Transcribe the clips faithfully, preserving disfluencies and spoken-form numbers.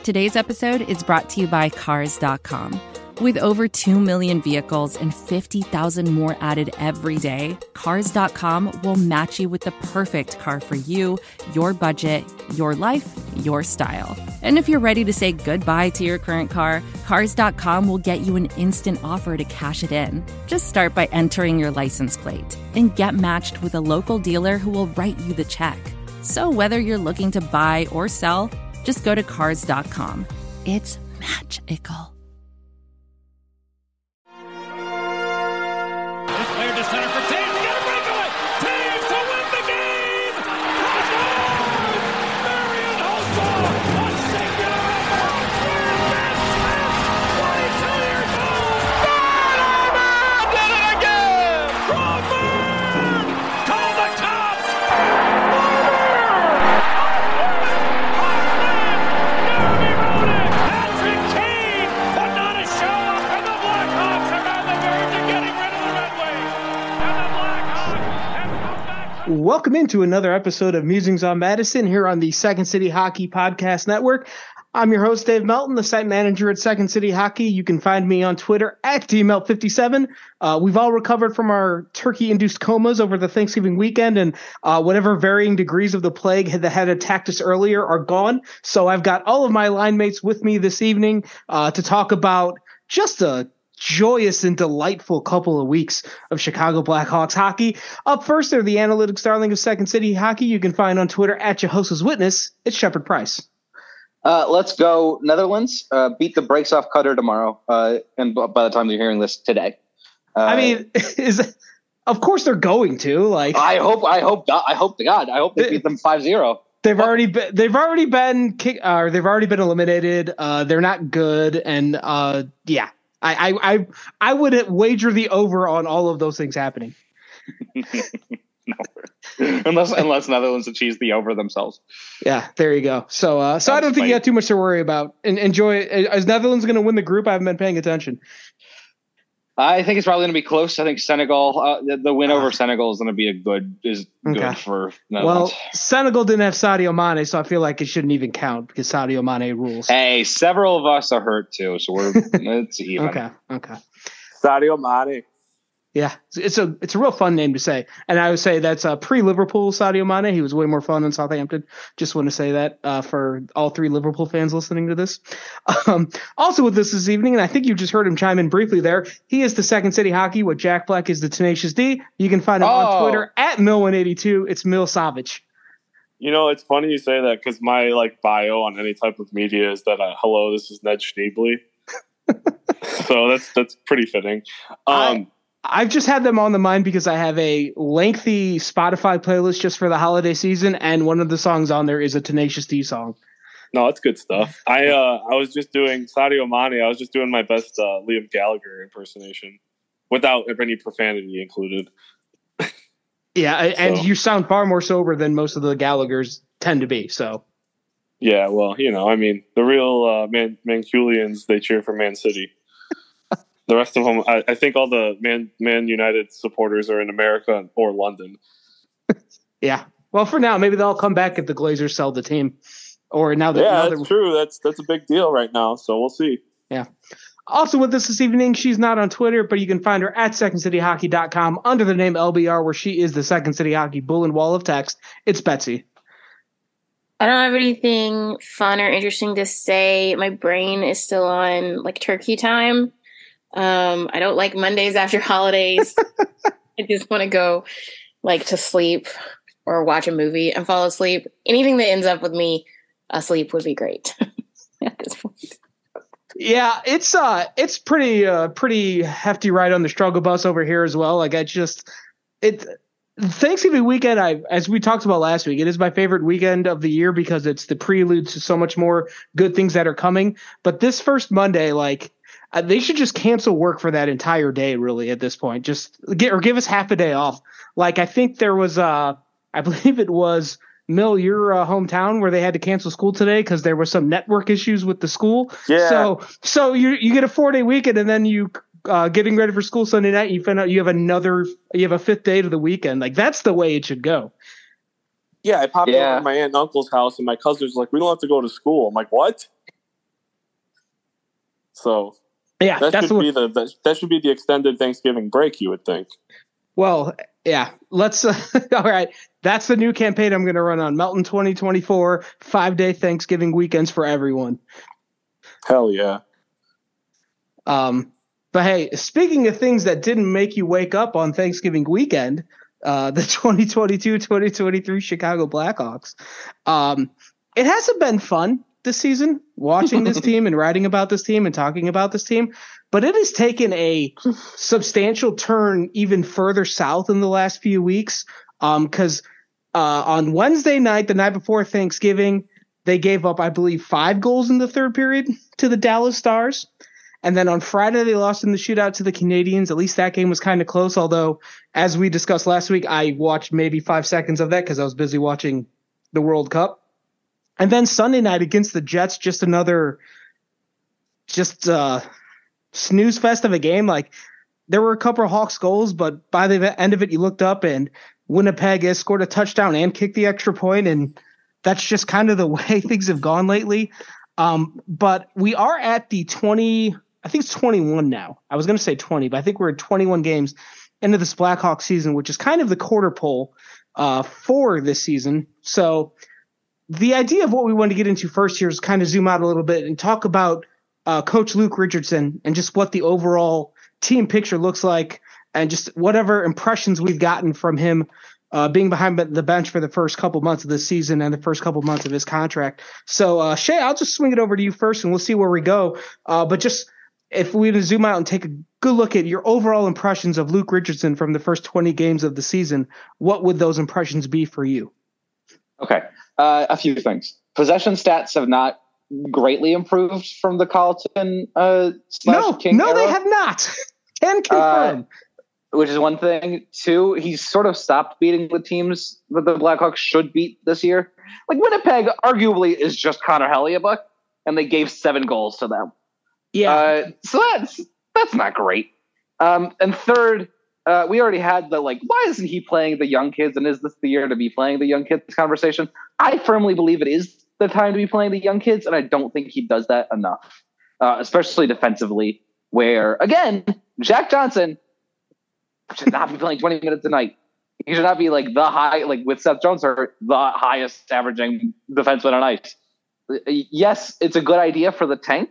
Today's episode is brought to you by Cars dot com. With over two million vehicles and fifty thousand more added every day, Cars dot com will match you with the perfect car for you, your budget, your life, your style. And if you're ready to say goodbye to your current car, Cars dot com will get you an instant offer to cash it in. Just start by entering your license plate and get matched with a local dealer who will write you the check. So whether you're looking to buy or sell, just go to Cars dot com. It's magical. Cleared to center for Taves. Got a breakaway. Taves to win the game. Touchdown! Marion Hossa. A singular effort. Third Smith. twenty-two years old. Crawford did it again. Crawford. Call the cops. Patrick Kane putting on a show, and the Blackhawks are on the verge of getting rid of the Red Wings. And the Blackhawks have come back. Welcome into another episode of Musings on Madison here on the Second City Hockey Podcast Network. I'm your host, Dave Melton, the site manager at Second City Hockey. You can find me on Twitter at D M L fifty-seven. Uh, we've all recovered from our turkey-induced comas over the Thanksgiving weekend, and uh, whatever varying degrees of the plague that had attacked us earlier are gone. So I've got all of my line mates with me this evening uh, to talk about just a joyous and delightful couple of weeks of Chicago Blackhawks hockey. Up first, they're the analytics darling of Second City Hockey. You can find on Twitter at Jehoshaphat's Witness. It's Shepard Price. Uh, let's go Netherlands. Uh, beat the brakes off Qatar tomorrow. Uh, and b- by the time you're hearing this today, uh, I mean, is of course they're going to like. I hope. I hope. I hope to God. I hope they beat them five zero. They've already been. They've already been kick. Uh, they've already been eliminated. Uh, they're not good, and uh, yeah, I, I, I, I would wager the over on all of those things happening. No, unless unless Netherlands achieves the over themselves. Yeah, there you go. So, uh, so That's I don't think funny. You got too much to worry about. And enjoy it. Is Netherlands going to win the group? I haven't been paying attention. I think it's probably going to be close. I think Senegal, uh, the, the win over uh, Senegal is going to be a good is okay. good for Netherlands. Well, Senegal didn't have Sadio Mane, so I feel like it shouldn't even count because Sadio Mane rules. Hey, several of us are hurt too, so we're it's even. Okay, okay. Sadio Mane. Yeah, it's a it's a real fun name to say, and I would say that's uh, pre-Liverpool Sadio Mane. He was way more fun in Southampton. Just want to say that uh, for all three Liverpool fans listening to this. Um, also with us this evening, and I think you just heard him chime in briefly there. He is the Second City Hockey. What Jack Black is the Tenacious D. You can find him oh. on Twitter at Mill one eighty-two. It's Mill Savage. You know, it's funny you say that because my like bio on any type of media is that uh, hello, this is Ned Schneebly. So that's that's pretty fitting. Um, I, I've just had them on the mind because I have a lengthy Spotify playlist just for the holiday season, and one of the songs on there is a Tenacious D song. No, it's good stuff. I uh, I was just doing Sadio Mane. I was just doing my best uh, Liam Gallagher impersonation without any profanity included. Yeah, and so. You sound far more sober than most of the Gallaghers tend to be. So. Yeah, well, you know, I mean, the real uh, Man Manculians, they cheer for Man City. The rest of them, I, I think all the Man Man United supporters are in America or London. Yeah. Well, for now, maybe they'll come back if the Glazers sell the team. Or now that yeah, now that's that true. That's that's a big deal right now. So we'll see. Yeah. Also with us this evening, she's not on Twitter, but you can find her at second city hockey dot com under the name L B R, where she is the Second City Hockey bull and wall of text. It's Betsy. I don't have anything fun or interesting to say. My brain is still on like turkey time. Um, I don't like Mondays after holidays. I just want to go like to sleep or watch a movie and fall asleep. Anything that ends up with me asleep would be great at this point. Yeah, it's uh, it's pretty uh, pretty hefty ride on the struggle bus over here as well. Like I just it Thanksgiving weekend. I as we talked about last week, it is my favorite weekend of the year because it's the prelude to so much more good things that are coming. But this first Monday, like. Uh, they should just cancel work for that entire day, really, at this point. Just get or give us half a day off. Like, I think there was, uh, I believe it was, Mill, your uh, hometown, where they had to cancel school today because there was some network issues with the school. Yeah. So, so you you get a four day weekend, and then you uh, getting ready for school Sunday night. You find out you have another, you have a fifth day to the weekend. Like that's the way it should go. Yeah, I popped yeah. over to my aunt and uncle's house, and my cousin's like, "We don't have to go to school." I'm like, "What?" So yeah, that that's should the be the that, that should be the extended Thanksgiving break, you would think. Well, yeah, let's, uh, all right. That's the new campaign I'm going to run on Melton twenty twenty-four, five day Thanksgiving weekends for everyone. Hell yeah. Um, but hey, speaking of things that didn't make you wake up on Thanksgiving weekend, uh, the twenty twenty-two twenty twenty-three Chicago Blackhawks, um, it hasn't been fun this season watching this team and writing about this team and talking about this team, but it has taken a substantial turn even further south in the last few weeks. Um, cause, uh, on Wednesday night, the night before Thanksgiving, they gave up, I believe, five goals in the third period to the Dallas Stars. And then on Friday, they lost in the shootout to the Canadiens. At least that game was kind of close. Although, as we discussed last week, I watched maybe five seconds of that cause I was busy watching the World Cup. And then Sunday night against the Jets, just another, just uh, snooze fest of a game. Like there were a couple of Hawks goals, but by the end of it, you looked up and Winnipeg has scored a touchdown and kicked the extra point, and that's just kind of the way things have gone lately. Um, but we are at the twenty, I think it's twenty-one now. I was going to say twenty, but I think we're at twenty-one games into this Blackhawks season, which is kind of the quarter pole uh, for this season. So the idea of what we want to get into first here is kind of zoom out a little bit and talk about uh, Coach Luke Richardson and just what the overall team picture looks like and just whatever impressions we've gotten from him uh, being behind the bench for the first couple months of this season and the first couple months of his contract. So, uh, Shay, I'll just swing it over to you first and we'll see where we go. Uh, but just if we zoom out and take a good look at your overall impressions of Luke Richardson from the first twenty games of the season, what would those impressions be for you? Okay. Uh, a few things. Possession stats have not greatly improved from the Carlton uh, slash no, King No, era. they have not. Can confirm. Uh, which is one thing. Two, he's sort of stopped beating the teams that the Blackhawks should beat this year. Like Winnipeg, arguably, is just Connor Hellebuyck, and they gave seven goals to them. Yeah. Uh, so that's that's not great. Um, and third, Uh, we already had the, like, why isn't he playing the young kids? And is this the year to be playing the young kids conversation? I firmly believe it is the time to be playing the young kids. And I don't think he does that enough, uh, especially defensively, where, again, Jack Johnson should not be playing twenty minutes a night. He should not be like the high, like with Seth Jones, or the highest averaging defenseman on ice. Yes, it's a good idea for the tank.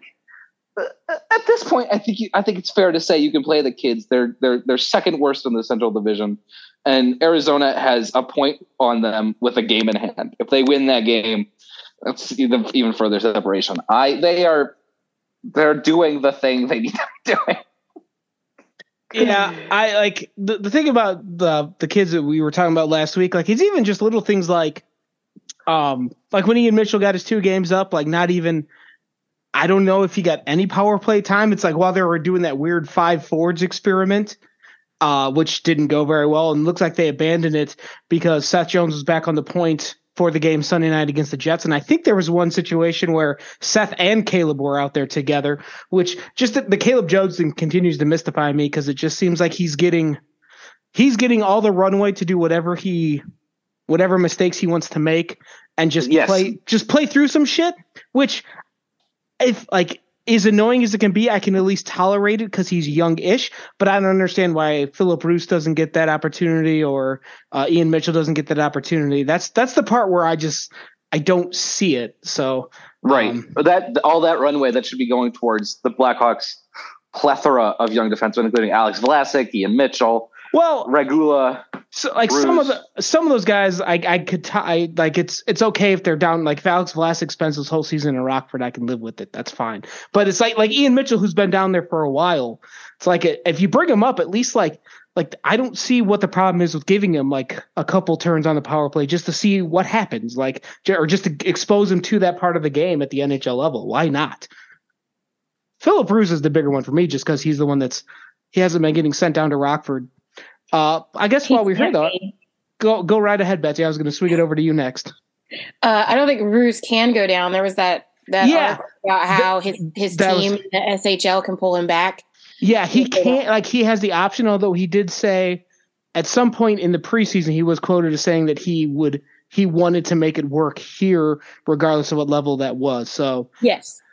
At this point, I think you, I think it's fair to say you can play the kids. They're they're they're second worst in the Central Division, and Arizona has a point on them with a game in hand. If they win that game, that's even even further separation. I they are they're doing the thing they need to be doing. Yeah, I like the the thing about the the kids that we were talking about last week. Like it's even just little things like, um, like when Ian Mitchell got his two games up, like not even. I don't know if he got any power play time. It's like while they were doing that weird five forwards experiment, uh, which didn't go very well, and looks like they abandoned it because Seth Jones was back on the point for the game Sunday night against the Jets. And I think there was one situation where Seth and Caleb were out there together, which just the, the Caleb Jones thing continues to mystify me because it just seems like he's getting he's getting all the runway to do whatever he whatever mistakes he wants to make and just yes. play just play through some shit, which if like as annoying as it can be, I can at least tolerate it because he's young-ish, but I don't understand why Philip Roos doesn't get that opportunity or uh, Ian Mitchell doesn't get that opportunity. That's that's the part where I just I don't see it. So right, um, that all that runway that should be going towards the Blackhawks' plethora of young defensemen, including Alex Vlasic, Ian Mitchell, well, Regula. So like Bruce. some of the some of those guys, I I could t- I, like it's it's okay if they're down. Like if Alex Vlasic spends his whole season in Rockford, I can live with it. That's fine. But it's like like Ian Mitchell, who's been down there for a while. It's like if you bring him up, at least like like I don't see what the problem is with giving him like a couple turns on the power play just to see what happens, like or just to expose him to that part of the game at the N H L level. Why not? Philip Roos is the bigger one for me, just because he's the one that's he hasn't been getting sent down to Rockford. Uh, I guess while we're here, though, go go right ahead, Betsy. I was going to swing it over to you next. Uh, I don't think Roos can go down. There was that that yeah. article about how his his That team, was, the S H L, can pull him back. Yeah, he can't. Like he has the option, although he did say at some point in the preseason he was quoted as saying that he would he wanted to make it work here, regardless of what level that was. So yes.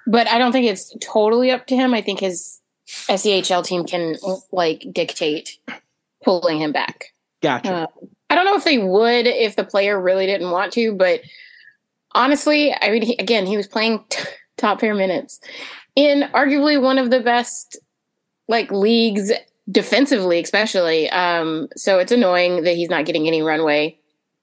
but I don't think it's totally up to him. I think his S E H L team can like dictate pulling him back. Gotcha. Uh, I don't know if they would if the player really didn't want to, but honestly, I mean, he, again, he was playing t- top pair minutes in arguably one of the best like leagues defensively, especially. Um, so it's annoying that he's not getting any runway.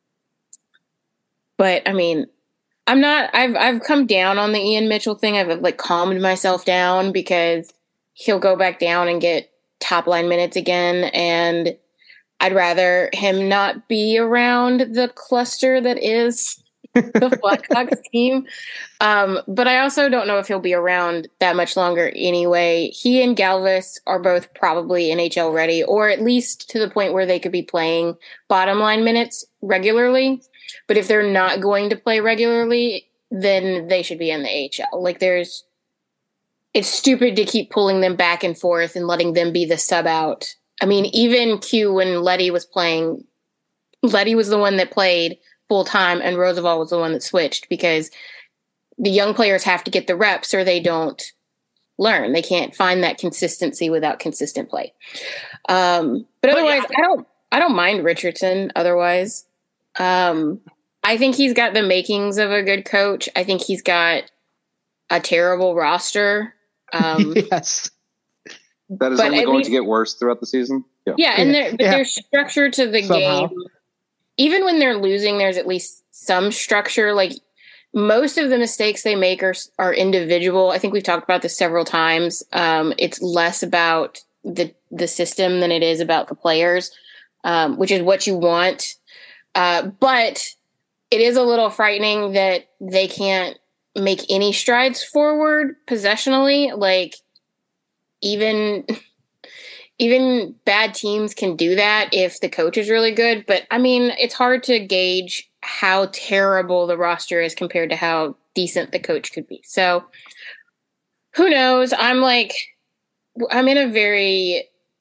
But I mean, I'm not. I've I've come down on the Ian Mitchell thing. I've like calmed myself down because he'll go back down and get top line minutes again, and I'd rather him not be around the cluster that is the Blackhawks team. Um, but I also don't know if he'll be around that much longer anyway. He and Galvis are both probably N H L ready, or at least to the point where they could be playing bottom line minutes regularly. But if they're not going to play regularly, then they should be in the A H L. Like there's, it's stupid to keep pulling them back and forth and letting them be the sub out. I mean, even Q when Letty was playing, Letty was the one that played full time and Roosevelt was the one that switched because the young players have to get the reps or they don't learn. They can't find that consistency without consistent play. Um, but otherwise, but yeah. I don't, I don't mind Richardson otherwise. Um, I think he's got the makings of a good coach. I think he's got a terrible roster. Um, yes. That is only going least, to get worse throughout the season. Yeah, yeah and there, but yeah. there's structure to the Somehow. game. Even when they're losing, there's at least some structure. Like most of the mistakes they make are are individual. I think we've talked about this several times. Um, it's less about the the system than it is about the players, um, which is what you want. Uh, but it is a little frightening that they can't make any strides forward possessionally. Like even even bad teams can do that if the coach is really good. But I mean, it's hard to gauge how terrible the roster is compared to how decent the coach could be. So who knows? I'm like, I'm in a very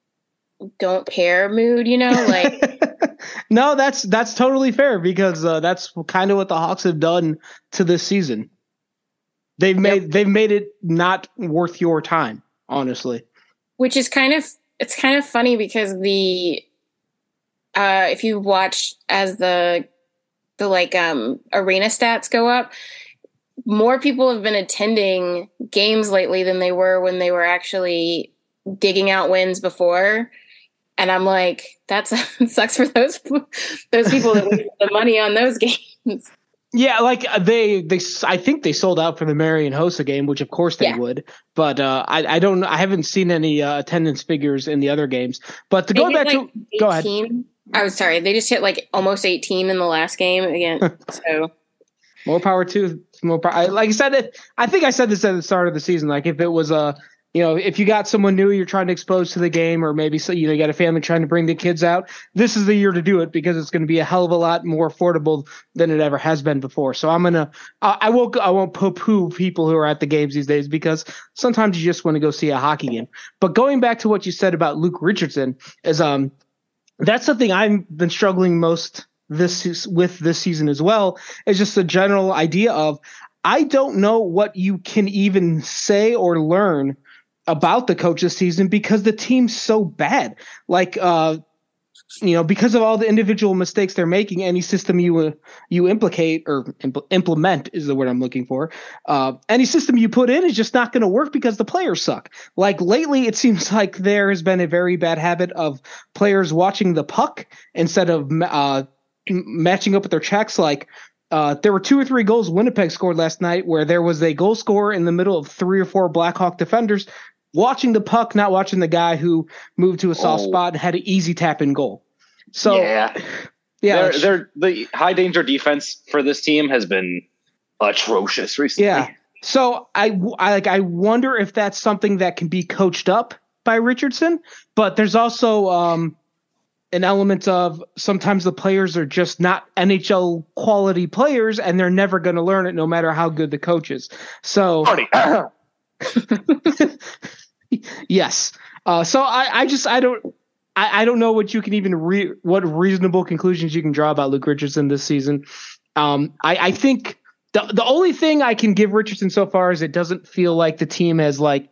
don't care mood, you know, like. No, that's that's totally fair because uh, that's kind of what the Hawks have done to this season. They've made yep. they've made it not worth your time, honestly. Which is kind of it's kind of funny because the uh, if you watch as the the like um, arena stats go up, more people have been attending games lately than they were when they were actually digging out wins before. And I'm like, that sucks for those those people that wasted the money on those games. Yeah, like they they I think they sold out for the Marian Hossa game, which of course they yeah. would. But uh, I I don't I haven't seen any uh, attendance figures in the other games. But to they go back like to eighteen. Go ahead. I was sorry, they just hit like almost eighteen in the last game again. So more power to more power. I, like I said, it, I think I said this at the start of the season. Like if it was a You know, if you got someone new you're trying to expose to the game, or maybe so, you know, you got a family trying to bring the kids out, this is the year to do it because it's going to be a hell of a lot more affordable than it ever has been before. So I'm gonna, I, I won't, I won't poo-poo people who are at the games these days because sometimes you just want to go see a hockey game. But going back to what you said about Luke Richardson, is um, that's something I've been struggling most this with this season as well. Is just the general idea of I don't know what you can even say or learn about the coach this season because the team's so bad. Like, uh, you know, because of all the individual mistakes they're making, any system you uh, you implicate or impl- implement is the word I'm looking for. Uh, any system you put in is just not going to work because the players suck. Like lately, it seems like there has been a very bad habit of players watching the puck instead of uh, matching up with their checks. Like, Uh, there were two or three goals Winnipeg scored last night where there was a goal scorer in the middle of three or four Blackhawk defenders watching the puck, not watching the guy who moved to a soft oh. spot and had an easy tap in goal. So yeah, yeah, they're, they're, the high danger defense for this team has been atrocious recently. Yeah. So I, I like, I wonder if that's something that can be coached up by Richardson, but there's also, um, an element of sometimes the players are just not N H L quality players and they're never going to learn it no matter how good the coach is. So yes. Uh, so I, I just, I don't, I, I don't know what you can even re, what reasonable conclusions you can draw about Luke Richardson this season. Um, I, I think the the only thing I can give Richardson so far is it doesn't feel like the team has like.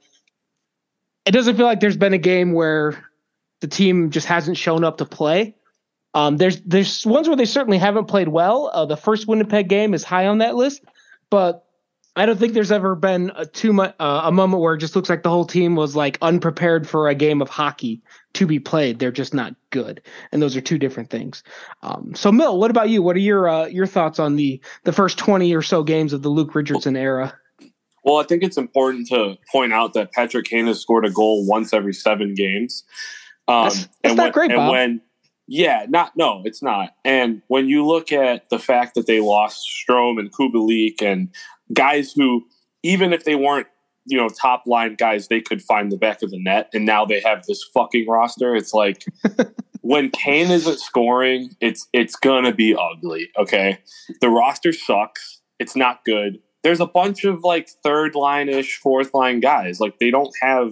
It doesn't feel like there's been a game where the team just hasn't shown up to play. Um, there's there's ones where they certainly haven't played well. Uh, the first Winnipeg game is high on that list, but I don't think there's ever been a too much uh, a moment where it just looks like the whole team was like unprepared for a game of hockey to be played. They're just not good, and those are two different things. Um, so, Mill, what about you? What are your uh, your thoughts on the the first twenty or so games of the Luke Richardson era? Well, I think it's important to point out that Patrick Kane has scored a goal once every seven games. Um, that's that's and not when, great, and Bob. When, yeah, not no, it's not. And when you look at the fact that they lost Strome and Kubalik and guys who, even if they weren't, you know, top line guys, they could find the back of the net, and now they have this fucking roster. It's like when Kane isn't scoring, it's it's gonna be ugly. Okay, the roster sucks. It's not good. There's a bunch of like third line-ish, fourth line guys. Like they don't have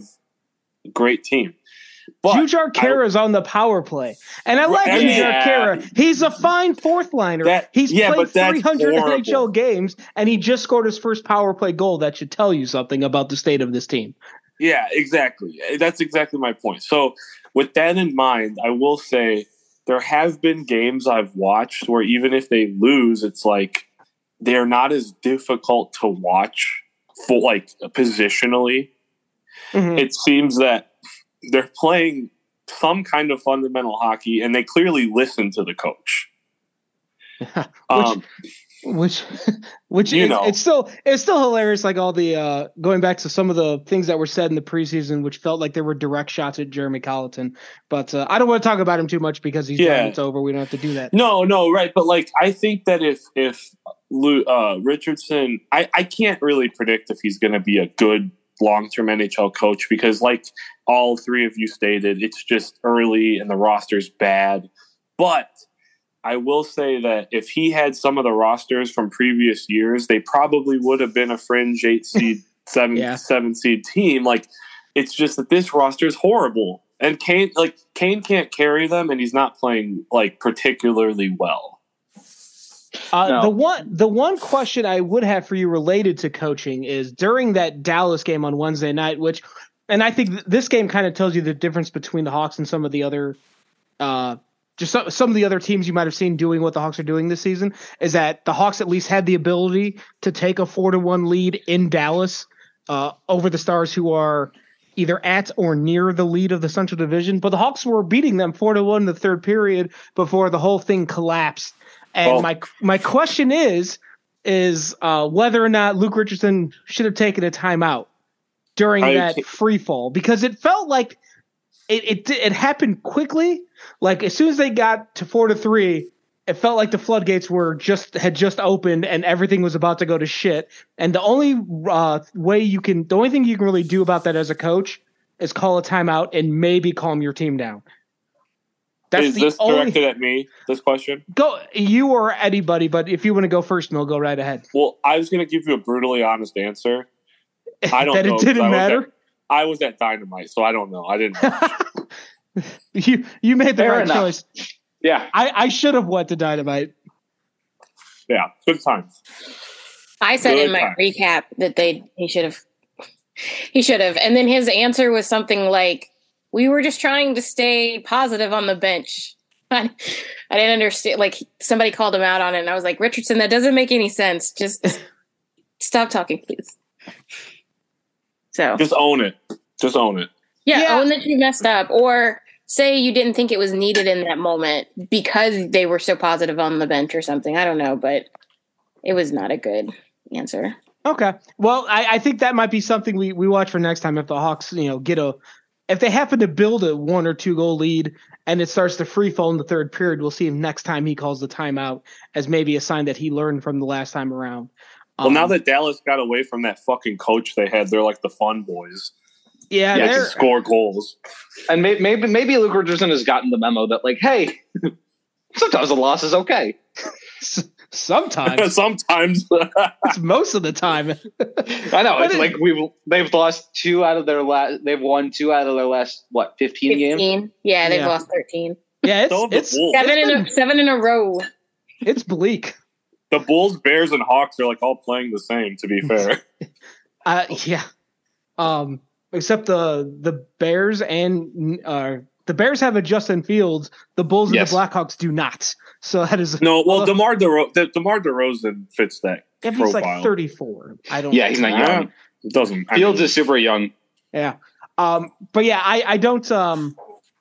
a great team. But Jujhar Khaira is on the power play. And I like I mean, Jujhar Khaira. He's a fine fourth liner. That- He's yeah, played but that's three hundred horrible. N H L games, and he just scored his first power play goal. That should tell you something about the state of this team. Yeah, exactly. That's exactly my point. So with that in mind, I will say there have been games I've watched where even if they lose, it's like they're not as difficult to watch for like positionally. Mm-hmm. It seems that they're playing some kind of fundamental hockey, and they clearly listen to the coach. which, um, which, which you is, know. it's still it's still hilarious. Like all the uh, going back to some of the things that were said in the preseason, which felt like there were direct shots at Jeremy Colleton. But uh, I don't want to talk about him too much because he's Yeah. done. It's over. We don't have to do that. No, no, right. But like, I think that if if Lou, uh, Richardson, I, I can't really predict if he's going to be a good long-term N H L coach because, like all three of you stated, it's just early and the roster's bad. But I will say that if he had some of the rosters from previous years, they probably would have been a fringe eight seed, seven Yeah. seven seed team. Like, it's just that this roster is horrible, and Kane like Kane can't carry them, and he's not playing like particularly well. Uh, No. The one, the one question I would have for you related to coaching is during that Dallas game on Wednesday night, which, and I think th- this game kind of tells you the difference between the Hawks and some of the other, uh, just some, some of the other teams you might have seen doing what the Hawks are doing this season. Is that the Hawks at least had the ability to take a four to one lead in Dallas uh, over the Stars, who are either at or near the lead of the Central Division. But the Hawks were beating them four to one in the third period before the whole thing collapsed. And Well- my my question is is uh, whether or not Luke Richardson should have taken a timeout during I that can't- free fall, because it felt like it, it it happened quickly. Like as soon as they got to four to three, it felt like the floodgates were just had just opened and everything was about to go to shit. And the only uh, way you can, the only thing you can really do about that as a coach is call a timeout and maybe calm your team down. That's Is the this only directed at me, this question? go you or anybody, but if you want to go first, Mill, go right ahead. Well, I was going to give you a brutally honest answer. I don't that know. it 'cause didn't I was matter. At, I was at Dynamite, so I don't know. I didn't know. you you made the Fair right enough. choice. Yeah. I, I should have went to Dynamite. Yeah, good times. I said Good in my time. recap that they he should have he should have, and then his answer was something like, "We were just trying to stay positive on the bench." I, I didn't understand. Like somebody called him out on it, and I was like, "Richardson, that doesn't make any sense. Just stop talking, please." So Just own it. Just own it. yeah, Yeah. own that you messed up, or say you didn't think it was needed in that moment because they were so positive on the bench or something. I don't know, but it was not a good answer. Okay. Well, I, I think that might be something we, we watch for next time if the Hawks, you know, get a if they happen to build a one or two goal lead and it starts to free fall in the third period, we'll see if next time he calls the timeout as maybe a sign that he learned from the last time around. Well, Um, now that Dallas got away from that fucking coach they had, they're like the fun boys. yeah, They they're, can score goals. And may, maybe maybe Luke Richardson has gotten the memo that like, hey, sometimes a loss is okay. sometimes Sometimes. it's most of the time. I know But it's it- like we've they've lost two out of their last. They've won two out of their last what fifteen games. Fifteen, yeah, they've Yeah. lost thirteen. Yeah, it's So have the it's, Wolves. Seven it's in been- a seven in a row. it's bleak. the Bulls, Bears, and Hawks are like all playing the same. To be fair, uh, yeah. Um, except the the Bears and uh, the Bears have a Justin Fields. The Bulls and yes. the Blackhawks do not. So that is no. Well, uh, DeMar DeRozan, De- DeMar DeRozan fits that. If profile. he's like thirty-four, I don't. Yeah, he's not young. It doesn't. Fields I mean, is super young. Yeah. Um, but yeah, I, I don't. Um,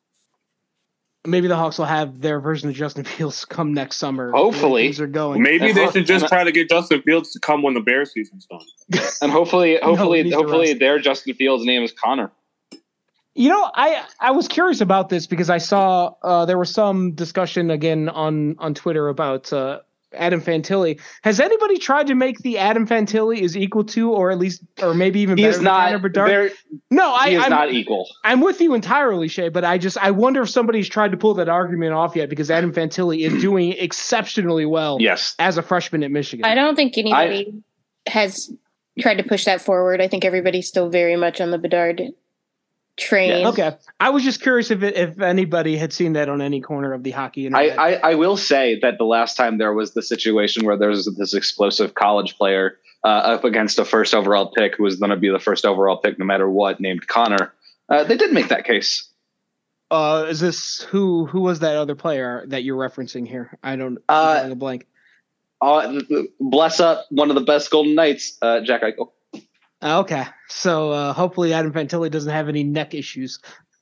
maybe the Hawks will have their version of Justin Fields come next summer. Hopefully, things are going. Maybe they should just try to get Justin Fields to come when the Bears season's done. And hopefully, hopefully, no, hopefully, their Justin Fields' name is Connor. You know, I I was curious about this because I saw uh, there was some discussion again on on Twitter about uh, Adam Fantilli. Has anybody tried to make the Adam Fantilli is equal to, or at least, or maybe even he better is not than Bedard? No, I, he is I'm, not equal. I'm with you entirely, Shay, but I just I wonder if somebody's tried to pull that argument off yet because Adam Fantilli is doing exceptionally well. Yes. As a freshman at Michigan. I don't think anybody I, has tried to push that forward. I think everybody's still very much on the Bedard train. Yeah, okay. I was just curious if it, if anybody had seen that on any corner of the hockey internet. I, I, I will say that the last time there was the situation where there's this explosive college player uh, up against a first overall pick who was going to be the first overall pick no matter what, named Connor, uh, they did make that case. Uh, is this who who was that other player that you're referencing here? I don't. Uh, I'm a blank. Uh, bless up one of the best Golden Knights, uh, Jack Eichel. Okay, so uh, hopefully Adam Fantilli doesn't have any neck issues.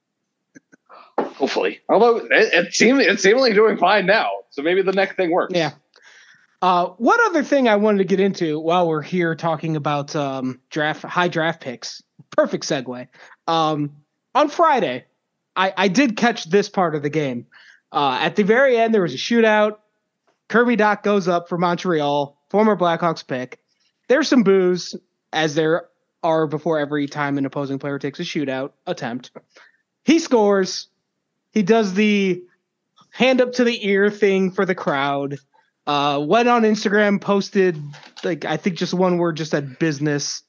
Hopefully, although it, it seems it's seemingly doing fine now, so maybe the neck thing works. Yeah. Uh, one other thing I wanted to get into while we're here talking about um, draft high draft picks. Perfect segue. Um, on Friday, I, I did catch this part of the game. Uh, at the very end, there was a shootout. Kirby Dach goes up for Montreal, former Blackhawks pick. There's some boos, as there are before every time an opposing player takes a shootout attempt. He scores. He does the hand up to the ear thing for the crowd. Uh, went on Instagram, posted, like, I think just one word, just said business.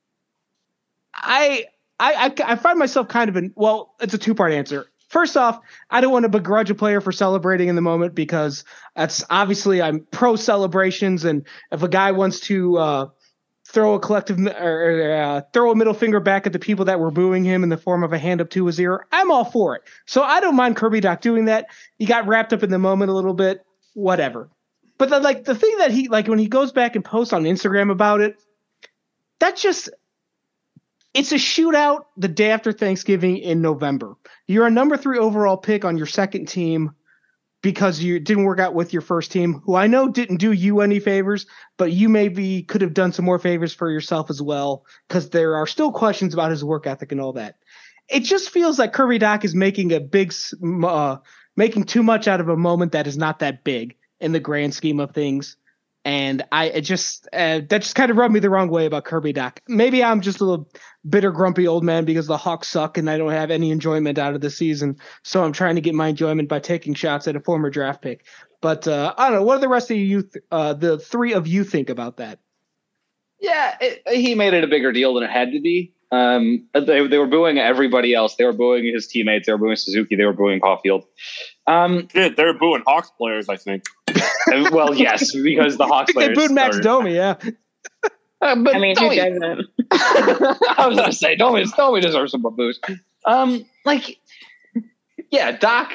I, I, I, I find myself kind of in, well, it's a two-part answer. First off, I don't want to begrudge a player for celebrating in the moment because that's obviously I'm pro celebrations. And if a guy wants to, uh, throw a collective or uh, throw a middle finger back at the people that were booing him in the form of a hand up to his ear, I'm all for it. So I don't mind Kirby Dach doing that. He got wrapped up in the moment a little bit, whatever. But the, like the thing that he like when he goes back and posts on Instagram about it, that's just it's a shootout the day after Thanksgiving in November. You're a number three overall pick on your second team because you didn't work out with your first team, who I know didn't do you any favors, but you maybe could have done some more favors for yourself as well, because there are still questions about his work ethic and all that. It just feels like Kirby Dach is making a big, uh, making too much out of a moment that is not that big in the grand scheme of things. And I it just uh, that just kind of rubbed me the wrong way about Kirby Dach. Maybe I'm just a little bitter, grumpy old man because the Hawks suck and I don't have any enjoyment out of the season. So I'm trying to get my enjoyment by taking shots at a former draft pick. But uh, I don't know. What do the rest of you, th- uh, the three of you, think about that? Yeah, it, he made it a bigger deal than it had to be. Um, they they were booing everybody else. They were booing his teammates. They were booing Suzuki. They were booing Caulfield. Um, yeah, they were booing Hawks players, I think. And, well, yes, because the Hawks players. They booed Max Domi, yeah. Uh, but I mean, Domi, who doesn't? I was going to say, Domi, Domi deserves some more boost. Um, like, yeah, Dach.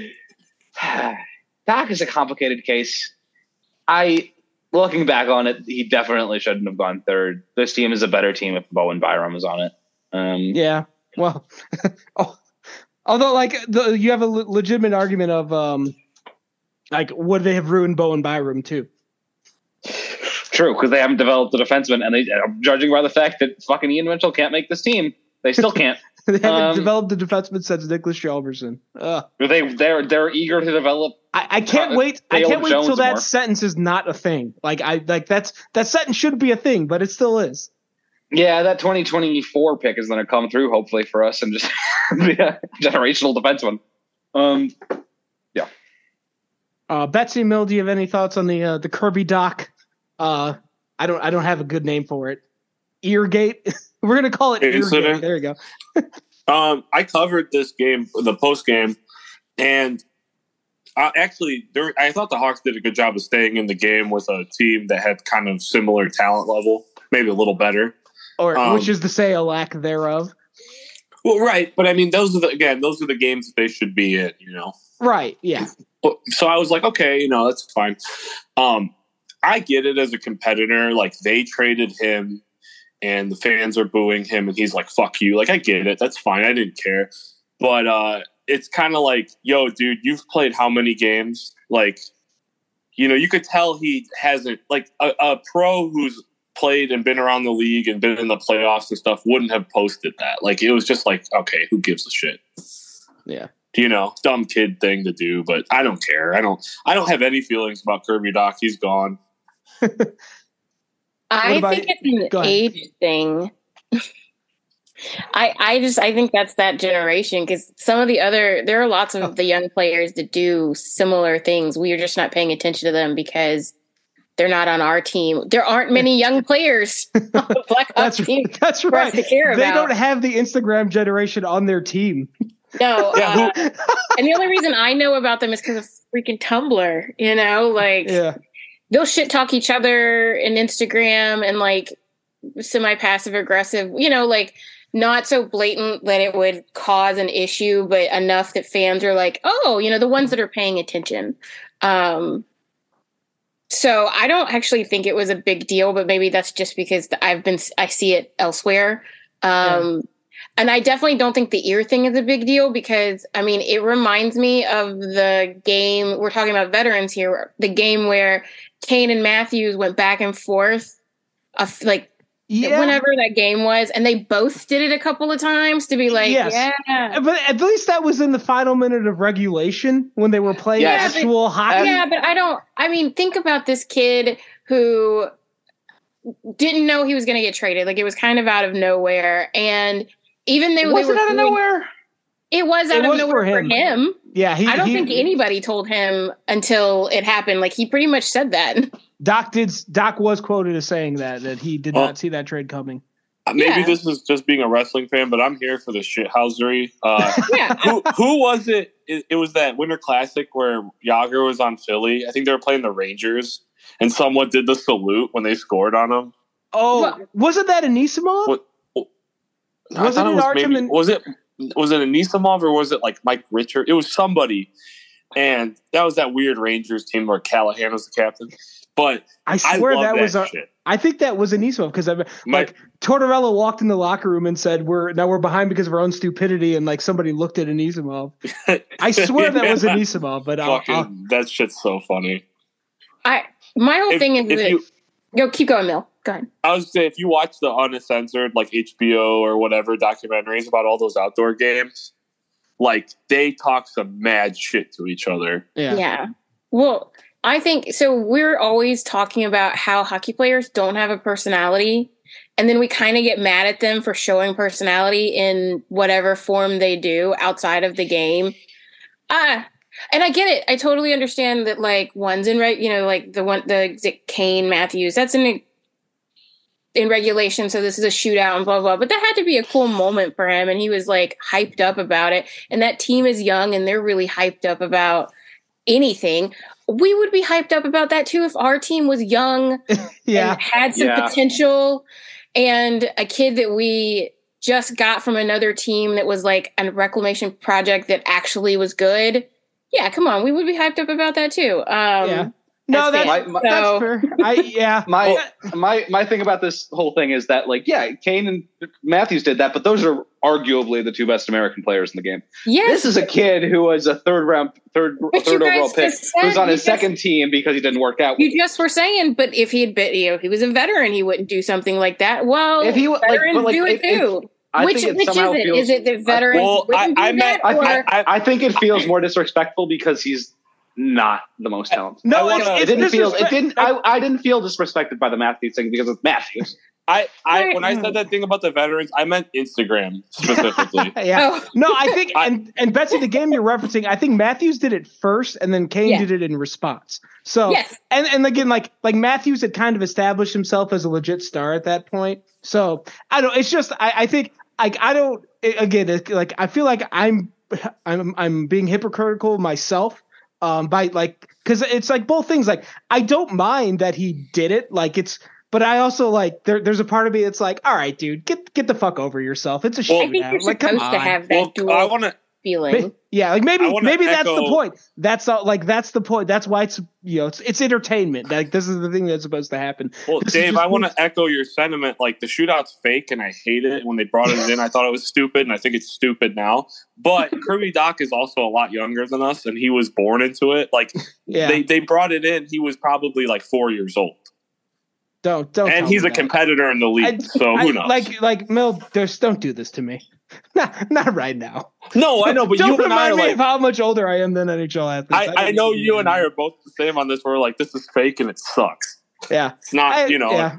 Dach is a complicated case. I, looking back on it, he definitely shouldn't have gone third. This team is a better team if Bowen Byram was on it. Um, yeah, well, oh, although, like, the, you have a le- legitimate argument of, um, like, would they have ruined Bowen Byram too? True, because they haven't developed a defenseman, and they, uh, judging by the fact that fucking Ian Mitchell can't make this team, they still can't. They haven't um, developed a defenseman since Nicholas Chalverson. Ugh. They they're they're eager to develop. I, I can't uh, wait. I can't wait Jones till that more. sentence is not a thing. Like I like that's that sentence should be a thing, but it still is. Yeah, that twenty twenty-four pick is going to come through hopefully for us and just be a generational defenseman. Um, yeah. Uh, Betsy Mill, do you have any thoughts on the uh, the Kirby Dach? Uh, I don't. I don't have a good name for it. Eargate. We're gonna call it Eargate. There you go. um, I covered this game, the post game, and Uh, actually, there, I thought the Hawks did a good job of staying in the game with a team that had kind of similar talent level, maybe a little better. Or Um, which is to say a lack thereof. Well, right, but I mean, those are the again, those are the games that they should be in, you know. Right. Yeah. But, so I was like, okay, you know, that's fine. Um, I get it as a competitor. Like they traded him, and the fans are booing him, and he's like, "Fuck you!" Like I get it. That's fine. I didn't care. But uh, it's kind of like, yo, dude, you've played how many games? Like, you know, you could tell he hasn't. Like a, a pro who's played and been around the league and been in the playoffs and stuff wouldn't have posted that. Like it was just like, okay, who gives a shit? Yeah. You know, dumb kid thing to do, but I don't care. I don't I don't have any feelings about Kirby Doc. He's gone. I about think you? it's Go an ahead. age thing. I I just I think that's that generation because some of the other there are lots of Oh. the young players that do similar things. We are just not paying attention to them because they're not on our team. There aren't many young players on the Black Hawks That's team that's for us right. to care They about. don't have the Instagram generation on their team. No, Yeah, uh, and the only reason I know about them is because of freaking Tumblr. You know, like Yeah. they'll shit talk each other in Instagram and like semi passive aggressive. You know, like not so blatant that it would cause an issue, but enough that fans are like, oh, you know, the ones that are paying attention. Um, so I don't actually think it was a big deal, but maybe that's just because I've been I see it elsewhere. Um, And I definitely don't think the ear thing is a big deal because, I mean, it reminds me of the game, we're talking about veterans here, the game where Kane and Matthews went back and forth, of, like, Yeah. whenever that game was, and they both did it a couple of times to be like, Yes. yeah. But at least that was in the final minute of regulation when they were playing Yes. actual hockey. Yeah, but I don't, I mean, think about this kid who didn't know he was going to get traded. Like, it was kind of out of nowhere. And even though Was they it were out of doing- nowhere? It was out It of was nowhere for for him. him. Yeah, he, I don't he- think anybody told him until it happened. Like, he pretty much said that. Doc did. Doc was quoted as saying that that he did Well- not see that trade coming. Uh, Maybe Yeah. this is just being a wrestling fan, but I'm here for the shithousery. Uh, Yeah. who who was it? it? It was that Winter Classic where Yager was on Philly. I think they were playing the Rangers, and someone did the salute when they scored on them. Oh, Well- wasn't that Anisimov? What? I Wasn't thought it it was Artem maybe and- was it was it Anisimov or was it like Mike Richard? It was somebody, and that was that weird Rangers team where Callahan was the captain. But I I swear love that that, was. A, shit. I think that was Anisimov because I My- like Tortorella walked in the locker room and said, "We're now we're behind because of our own stupidity," and like somebody looked at Anisimov. I swear that was Yeah. Anisimov, but I'll, Fucking, I'll, that shit's so funny. I my whole If- thing is if that you- go keep going, Mill. Go ahead. I was say if you watch the uncensored like H B O or whatever documentaries about all those outdoor games, like they talk some mad shit to each other. yeah. Yeah. Well, I think so. We're always talking about how hockey players don't have a personality. And then we kind of get mad at them for showing personality in whatever form they do outside of the game. Ah, and I get it. I totally understand that, like, one's in, reg, you know, like the one, the Kane Matthews, that's in, in regulation. So this is a shootout and blah, blah. But that had to be a cool moment for him. And he was, like, hyped up about it. And that team is young and they're really hyped up about anything. We would be hyped up about that too if our team was young Yeah. and had some Yeah. potential and a kid that we just got from another team that was like a reclamation project that actually was good. Yeah, come on. We would be hyped up about that too. Um, Yeah. No, that's that's, fair. My- that's So- fair. I yeah. My my my thing about this whole thing is that, like, yeah, Kane and Matthews did that, but those are arguably the two best American players in the game. Yes. This is a kid who was a third round, third But you third guys overall pick, just said- who's on you his just- second team because he didn't work out. You just were saying, but if he had been, you know, he was a veteran, he wouldn't do something like that. Well, If he wa- like, veterans but, like, do it if- if- too. I which think it which is somehow it? feels- Is it that veterans Well, I- wouldn't do I meant- that? I think, or, I- I think it feels more disrespectful because he's not the most talented. No, I it's, wanna- It it's didn't feel. It disrespect- didn't. I, I didn't feel disrespected by the Matthews thing because it's Matthews. I, I Right. when I said that thing about the veterans, I meant Instagram specifically. Yeah. oh, No, I think I- and and Betsy, the game you're referencing, I think Matthews did it first, and then Kane Yeah. did it in response. So yes. and and again, like like Matthews had kind of established himself as a legit star at that point. So I don't. It's just I, I think like I don't. Again, it's like I feel like I'm I'm I'm being hypocritical myself Um, by like, because it's like both things. Like, I don't mind that he did it. Like, it's, but I also like there. There's a part of me that's like, all right, dude, get get the fuck over yourself. It's a Well, shootout. I think you're Like, supposed come to on. have that Well, dual I want to. feeling. Yeah, like maybe I wanna maybe that's the echo- point. That's all, like that's the point. That's why it's you know it's it's entertainment. Like this is the thing that's supposed to happen. Well, This is Dave, just- I want to echo your sentiment. Like the shootout's fake, and I hate it. When they brought it in, I thought it was stupid, and I think it's stupid now. But Kirby Doc is also a lot younger than us, and he was born into it. Like Yeah. they they brought it in, he was probably like four years old, Don't don't. and tell he's me a that. competitor in the league. I- so who I- knows? Like like Mel, just don't do this to me. Not not right now. no, I know, but don't you and I remind are me like. of how much older I am than N H L athletes. I, don't I know need to you be- and I are both the same on this. We're like, this is fake and it sucks. Yeah. It's not, I, you know. yeah.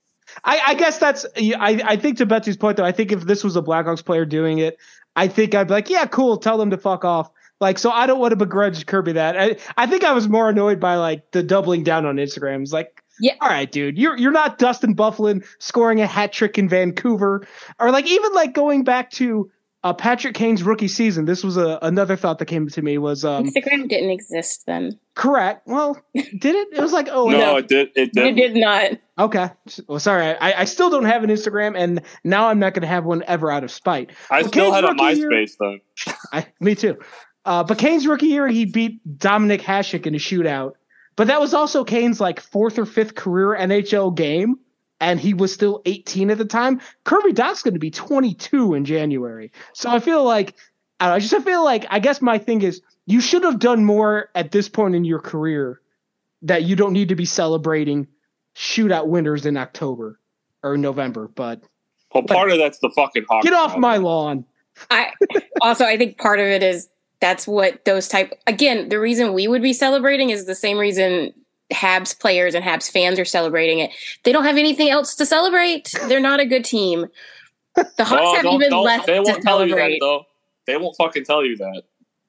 I, I guess that's I, I think to Betsy's point though, I think if this was a Blackhawks player doing it, I think I'd be like, yeah, cool, tell them to fuck off. Like, so I don't want to begrudge Kirby that. I, I think I was more annoyed by like the doubling down on Instagram. It's like, Yeah. all right, dude, you're you're not Dustin Byfuglien scoring a hat trick in Vancouver, or like even like going back to uh, Patrick Kane's rookie season. This was a, another thought that came to me was um, Instagram didn't exist then. correct. Well, did it? It was like oh no, no. it did. It It did. did not. Okay. Well, sorry. I, I still don't have an Instagram, and now I'm not going to have one ever out of spite. I But still Kane's had a rookie year- MySpace then. I, me too. Uh, but Kane's rookie year, he beat Dominic Hasek in a shootout. But that was also Kane's like fourth or fifth career N H L game, and he was still eighteen at the time. Kirby Doc's going to be twenty-two in January. So I feel like, I don't know, I just I feel like, I guess my thing is, you should have done more at this point in your career that you don't need to be celebrating shootout winners in October or November. But Well, part of that's the fucking hockey. get off problem. my lawn. I also I think part of it is that's what those type again, the reason we would be celebrating is the same reason Habs players and Habs fans are celebrating it. They don't have anything else to celebrate. They're not a good team. The Hawks Oh, have don't- even don't- less They to won't tell you that celebrate. though. They won't fucking tell you that.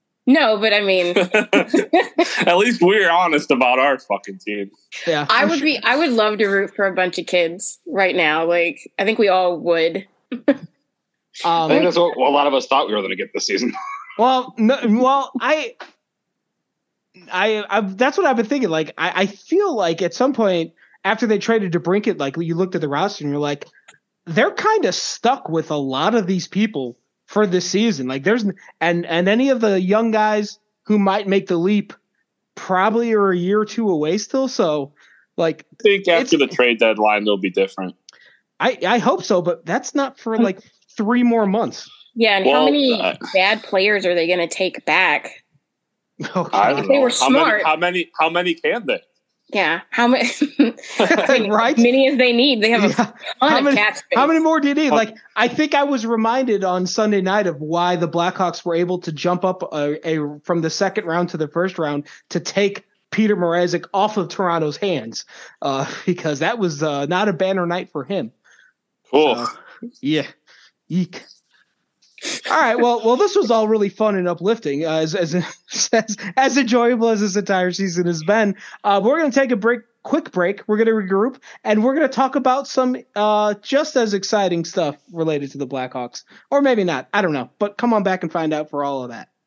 No, but I mean At least we're honest about our fucking team. Yeah, I I'm would sure- be I would love to root for a bunch of kids right now. Like I think we all would. I think Um, that's what a lot of us thought we were going to get this season. well, no, well, I, I, I, that's what I've been thinking. Like, I, I feel like at some point after they traded DeBrincat, like you looked at the roster and you're like, they're kind of stuck with a lot of these people for this season. Like, there's and and any of the young guys who might make the leap probably are a year or two away still. So, like, I think after It's- the trade deadline, they'll be different. I, I hope so, but that's not for like three more months. Yeah, and Well, how many uh, bad players are they going to take back? Oh, I God. don't they know. were how many, smart. how many? How many can they? Yeah, how many? Right? Many as they need. They have a Yeah. ton How of many- cap space. How many more do you need? Oh. Like, I think I was reminded on Sunday night of why the Blackhawks were able to jump up a, a from the second round to the first round to take Peter Mrazek off of Toronto's hands, uh, because that was uh, not a banner night for him. Cool. So, yeah, eek. All right, well, well, this was all really fun and uplifting, uh, as as as as enjoyable as this entire season has been. Uh, we're going to take a break, quick break. We're going to regroup, and we're going to talk about some uh, just as exciting stuff related to the Blackhawks, or maybe not. I don't know, but come on back and find out for all of that.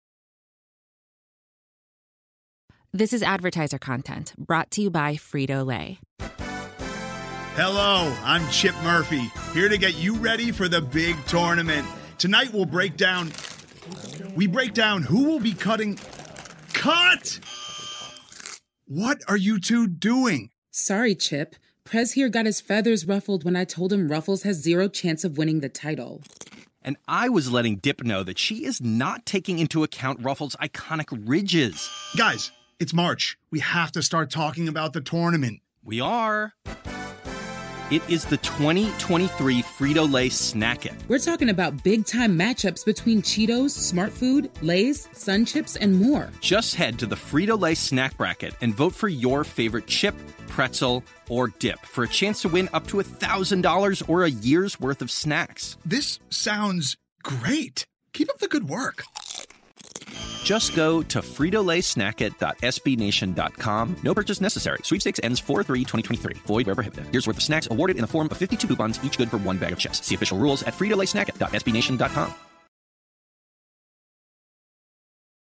This is advertiser content brought to you by Frito-Lay. Hello, I'm Chip Murphy, here to get you ready for the big tournament. Tonight we'll break down... We break down who will be cutting... Cut! What are you two doing? Sorry, Chip. Prez here got his feathers ruffled when I told him Ruffles has zero chance of winning the title. And I was letting Dip know that she is not taking into account Ruffles' iconic ridges. Guys, it's March. We have to start talking about the tournament. We are. It is the twenty twenty-three Frito-Lay Snack It. We're talking about big-time matchups between Cheetos, Smart Food, Lay's, Sun Chips, and more. Just head to the Frito-Lay Snack Bracket and vote for your favorite chip, pretzel, or dip for a chance to win up to one thousand dollars or a year's worth of snacks. This sounds great. Keep up the good work. Just go to Frito Lay Snack It dot S B Nation dot com. No purchase necessary. Sweepstakes ends four three twenty twenty-three. Void where prohibited. Here's worth of snacks awarded in the form of fifty-two coupons, each good for one bag of chips. See official rules at Frito Lay Snack It dot S B Nation dot com.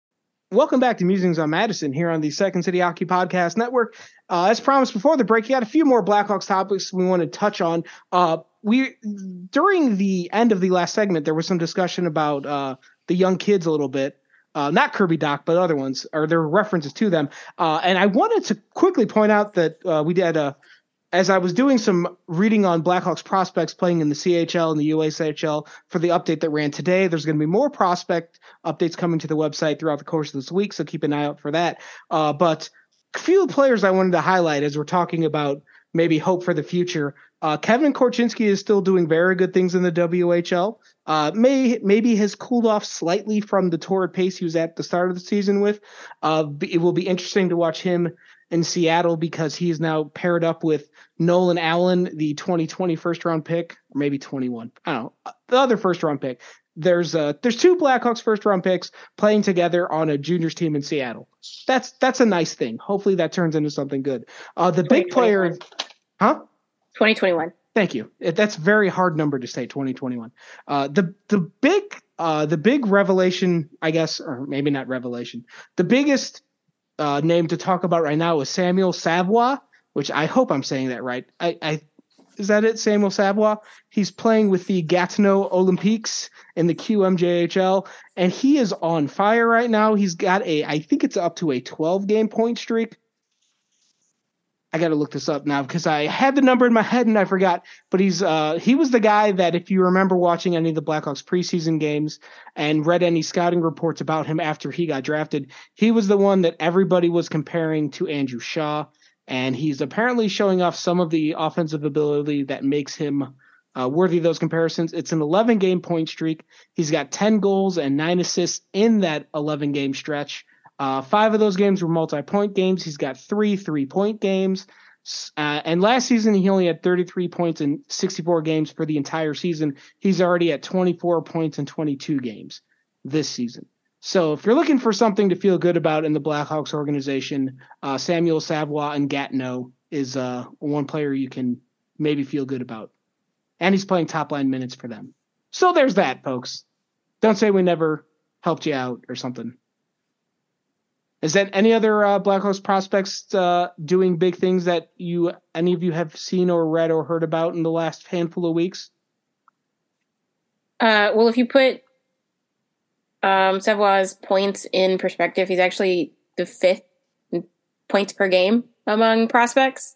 Welcome back to Musings on Madison here on the Second City Hockey Podcast Network. Uh, as promised before the break, you got a few more Blackhawks topics we want to touch on. Uh, we during the end of the last segment, there was some discussion about uh, the young kids a little bit. Uh, not Kirby Doc, but other ones, or there were references to them. Uh, and I wanted to quickly point out that uh, we did a as I was doing some reading on Blackhawks prospects playing in the C H L and the U S H L for the update that ran today, there's going to be more prospect updates coming to the website throughout the course of this week, so keep an eye out for that. Uh, but a few players I wanted to highlight as we're talking about maybe hope for the future. Uh, Kevin Korchinski is still doing very good things in the W H L. Uh, may maybe has cooled off slightly from the torrid pace he was at the start of the season with. Uh, it will be interesting to watch him in Seattle because he is now paired up with Nolan Allen, the twenty twenty first round pick, or maybe twenty-one. I don't know. The other first round pick. There's uh there's two Blackhawks first round picks playing together on a juniors team in Seattle. That's that's a nice thing. Hopefully that turns into something good. Uh, the big player, huh? twenty twenty-one. Thank you. It, that's a very hard number to say. twenty twenty-one. Uh, the the big uh the big revelation, I guess, or maybe not revelation. The biggest Uh, name to talk about right now is Samuel Savoie, which I hope I'm saying that right. I, I is that it, Samuel Savoie? He's playing with the Gatineau Olympiques in the Q M J H L, and he is on fire right now. He's got a, I think it's up to a twelve game point streak. I got to look this up now because I had the number in my head and I forgot. But he's uh, he was the guy that, if you remember watching any of the Blackhawks preseason games and read any scouting reports about him after he got drafted, he was the one that everybody was comparing to Andrew Shaw. And he's apparently showing off some of the offensive ability that makes him uh, worthy of those comparisons. It's an eleven game point streak. He's got ten goals and nine assists in that eleven game stretch. Uh, five of those games were multi-point games. He's got three three-point games. Uh, and last season, he only had thirty-three points in sixty-four games for the entire season. He's already at twenty-four points in twenty-two games this season. So if you're looking for something to feel good about in the Blackhawks organization, uh, Samuel Savoie and Gatineau is uh, one player you can maybe feel good about. And he's playing top-line minutes for them. So there's that, folks. Don't say we never helped you out or something. Is that any other uh, Blackhawks prospects uh, doing big things that you any of you have seen or read or heard about in the last handful of weeks? Uh, well, if you put um, Savoie's points in perspective, he's actually the fifth points per game among prospects,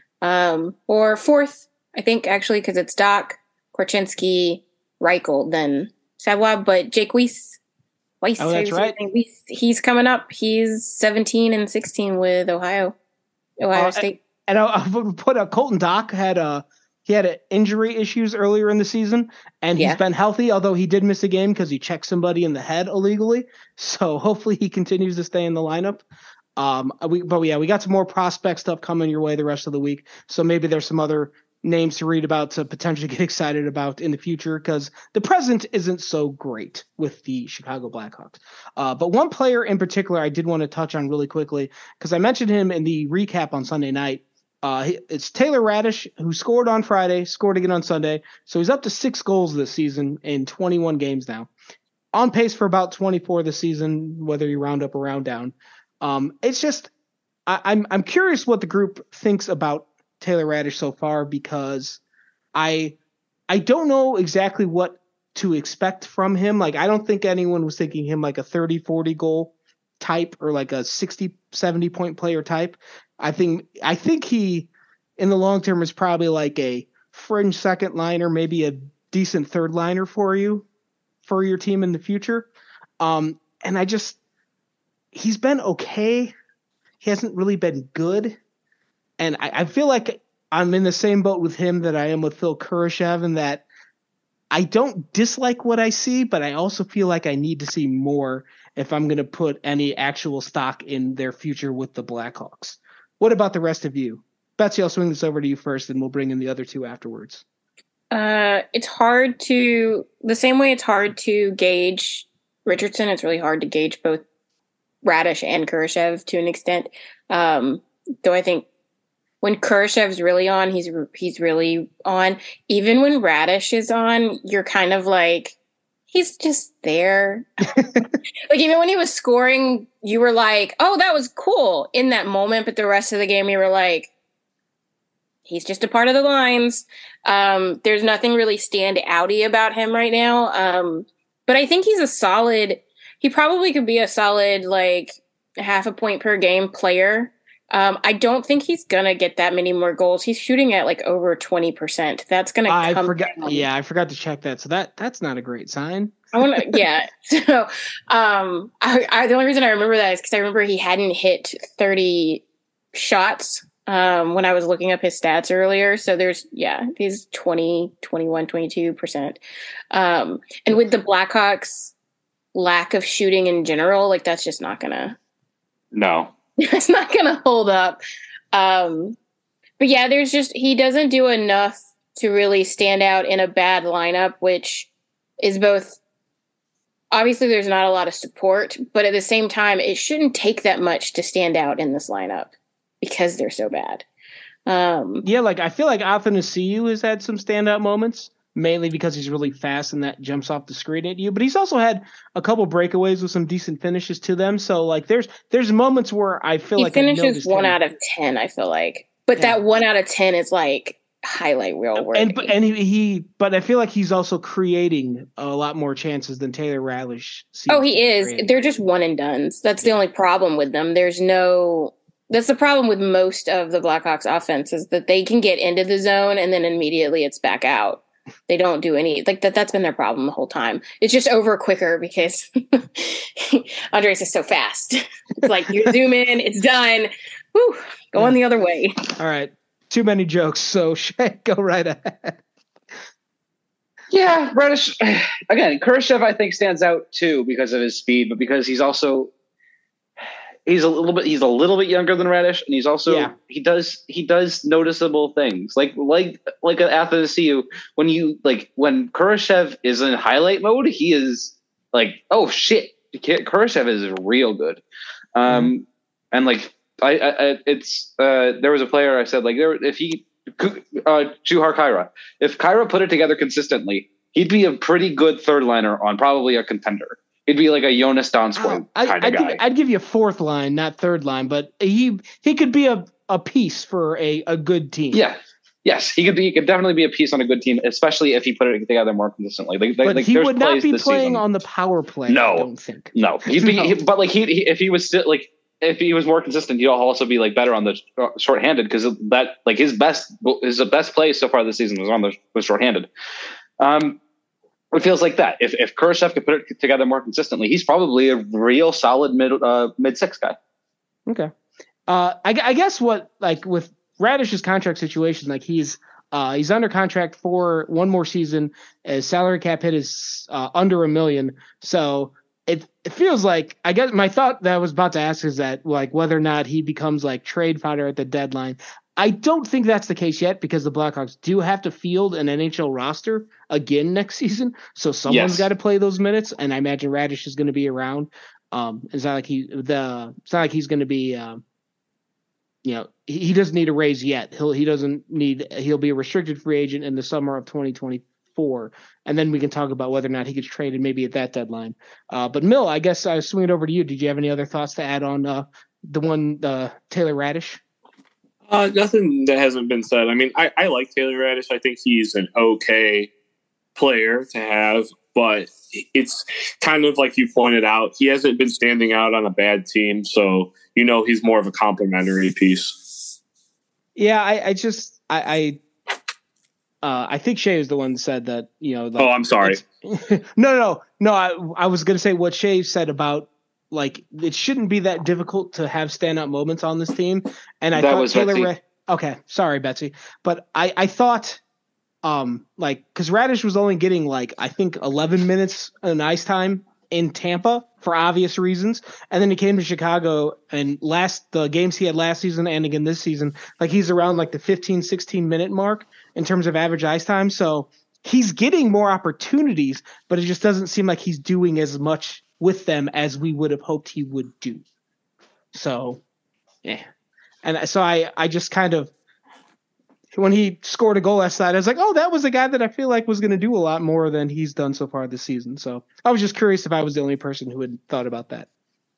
um, or fourth, I think, actually, because it's Doc, Korchinski, Reichel, then Savoie, but Jake Weiss. Weiss, oh, that's right. Weiss, he's coming up. He's seventeen and sixteen with Ohio, Ohio uh, State. And I, I would put a Colton Doc had a he had a injury issues earlier in the season, and he's yeah. been healthy. Although he did miss a game because he checked somebody in the head illegally. So hopefully he continues to stay in the lineup. Um, we, but yeah, we got some more prospect stuff coming your way the rest of the week. So maybe there's some other names to read about to potentially get excited about in the future, because the present isn't so great with the Chicago Blackhawks. Uh, but one player in particular I did want to touch on really quickly, because I mentioned him in the recap on Sunday night. Uh, it's Taylor Radish, who scored on Friday, scored again on Sunday. So he's up to six goals this season in twenty-one games now. On pace for about twenty-four this season, whether you round up or round down. Um, it's just, I, I'm I'm curious what the group thinks about Taylor Radish so far, because I I don't know exactly what to expect from him. Like, I don't think anyone was thinking him like a thirty, forty goal type or like a sixty, seventy point player type. I think I think he in the long term is probably like a fringe second liner, maybe a decent third liner for you, for your team in the future. Um, and I just he's been okay. He hasn't really been good. And I, I feel like I'm in the same boat with him that I am with Phil Kurashev, in that I don't dislike what I see, but I also feel like I need to see more if I'm going to put any actual stock in their future with the Blackhawks. What about the rest of you? Betsy, I'll swing this over to you first, and we'll bring in the other two afterwards. Uh, it's hard to, the same way it's hard to gauge Richardson, it's really hard to gauge both Radish and Kurashev to an extent. Um, though I think when Kurashev's really on, he's he's really on. Even when Radish is on, you're kind of like, he's just there. Like, even when he was scoring, you were like, oh, that was cool in that moment. But the rest of the game, you were like, he's just a part of the lines. Um, there's nothing really stand outy about him right now. Um, but I think he's a solid, he probably could be a solid, like, half a point per game player. Um, I don't think he's going to get that many more goals. He's shooting at like over twenty percent. That's going to I come forgot. down. Yeah, I forgot to check that. So that that's not a great sign. I want to, yeah. So, um, I, I, the only reason I remember that is because I remember he hadn't hit thirty shots um, when I was looking up his stats earlier. So there's, yeah, he's twenty, twenty-one, twenty-two percent. Um, and with the Blackhawks lack of shooting in general, like that's just not going to, No. it's not going to hold up. Um, but yeah, there's just, he doesn't do enough to really stand out in a bad lineup, which is both, obviously there's not a lot of support, but at the same time, it shouldn't take that much to stand out in this lineup because they're so bad. Um, yeah, like I feel like Athanasiou has had some standout moments, mainly because he's really fast and that jumps off the screen at you. But he's also had a couple breakaways with some decent finishes to them. So like there's there's moments where I feel he like finishes I one him. out of ten, I feel like. But Yeah. that one out of ten is like highlight reel worthy. And and he, he but I feel like he's also creating a lot more chances than Taylor Radish. Oh, he is. creating. They're just one and dones. That's the only problem with them. There's no. That's the problem with most of the Blackhawks offense is that they can get into the zone and then immediately it's back out. They don't do any like that. That's been their problem the whole time. It's just over quicker because Andres is so fast. It's like you zoom in, it's done. Whew, going the other way. All right, too many jokes. So Shay, go right ahead. Yeah, Radish again. Khrushchev, I think, stands out too because of his speed, but because he's also he's a little bit he's a little bit younger than Radish, and he's also Yeah. he does he does noticeable things like like like an Athanasiou. When you like when Khrushchev is in highlight mode, he is like, oh shit, Khrushchev is real good. Um, mm-hmm. And like I, I it's uh, there was a player I said like there if he uh, Juhar Khaira, if Khaira put it together consistently, he'd be a pretty good third liner on probably a contender. He'd be like a Jonas Donskoy uh, kind I'd, of guy. Give, I'd give you a fourth line, not third line, but he he could be a, a piece for a, a good team. Yeah, yes, he could be. He could definitely be a piece on a good team, especially if he put it together more consistently. Like, but like, he would not be playing season. on the power play. No, I don't think. No, he'd be. No. He, but like he, he, if he was still like, if he was more consistent, he'd also be like better on the uh, shorthanded because that like his best his best play so far this season was on the was shorthanded. Um. It feels like that. If if Khrushchev could put it together more consistently, he's probably a real solid mid uh, mid six guy. Okay, uh, I, I guess what like with Radish's contract situation, like he's uh, he's under contract for one more season. His salary cap hit is uh, under a million, so it it feels like I guess my thought that I was about to ask is that like whether or not he becomes like trade fodder at the deadline. I don't think that's the case yet because the Blackhawks do have to field an N H L roster again next season. So someone's Yes. got to play those minutes, and I imagine Radish is going to be around. Um, it's not like he the it's not like he's going to be, um, you know, he, he doesn't need a raise yet. He'll he doesn't need he'll be a restricted free agent in the summer of twenty twenty-four, and then we can talk about whether or not he gets traded maybe at that deadline. Uh, but Mill, I guess I swing it over to you. Did you have any other thoughts to add on uh, the one uh, Taylor Radish? Uh, nothing that hasn't been said. I mean, I, I like Taylor Radish. I think he's an okay player to have, but it's kind of like you pointed out. He hasn't been standing out on a bad team, so you know he's more of a complimentary piece. Yeah, I, I just I I, uh, I think Shay is the one that said that. You know. Like, oh, I'm sorry. no, no, no, no. I I was going to say what Shay said about. Like it shouldn't be that difficult to have standout moments on this team, and I That thought was Taylor. Betsy. Ra- okay, sorry, Betsy, but I I thought, um, like because Radish was only getting like I think eleven minutes in ice time in Tampa for obvious reasons, and then he came to Chicago and last the games he had last season and again this season, like he's around like the fifteen, sixteen minute mark in terms of average ice time. So he's getting more opportunities, but it just doesn't seem like he's doing as much with them as we would have hoped he would do. So, yeah. And so I, I just kind of, when he scored a goal last night, I was like, oh, that was a guy that I feel like was going to do a lot more than he's done so far this season. So I was just curious if I was the only person who had thought about that.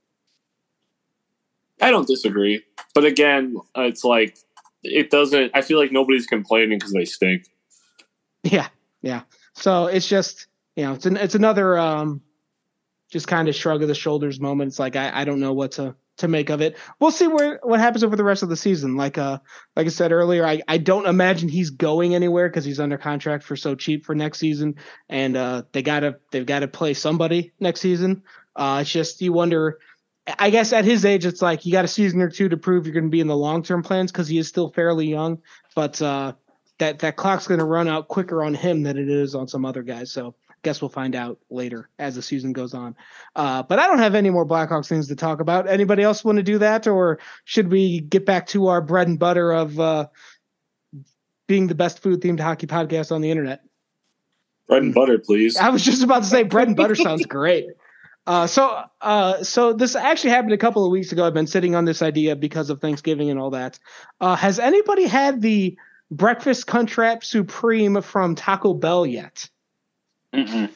I don't disagree. But again, it's like, it doesn't, I feel like nobody's complaining because they stink. Yeah. Yeah. So it's just, you know, it's an, it's another, um, just kind of shrug of the shoulders moment. It's like, I, I don't know what to, to make of it. We'll see where what happens over the rest of the season. Like uh like I said earlier, I, I don't imagine he's going anywhere because he's under contract for so cheap for next season, and uh they gotta they've got to play somebody next season. Uh it's just you wonder. I guess at his age, it's like you got a season or two to prove you're going to be in the long term plans because he is still fairly young. But uh that that clock's going to run out quicker on him than it is on some other guys. So guess we'll find out later as the season goes on. Uh, but I don't have any more Blackhawks things to talk about. Anybody else want to do that, or should we get back to our bread and butter of uh, being the best food-themed hockey podcast on the internet? Bread and butter, please. I was just about to say bread and butter sounds great. Uh, so, uh, so this actually happened a couple of weeks ago. I've been sitting on this idea because of Thanksgiving and all that. Uh, has anybody had the breakfast Crunchwrap Supreme from Taco Bell yet? Mm-mm.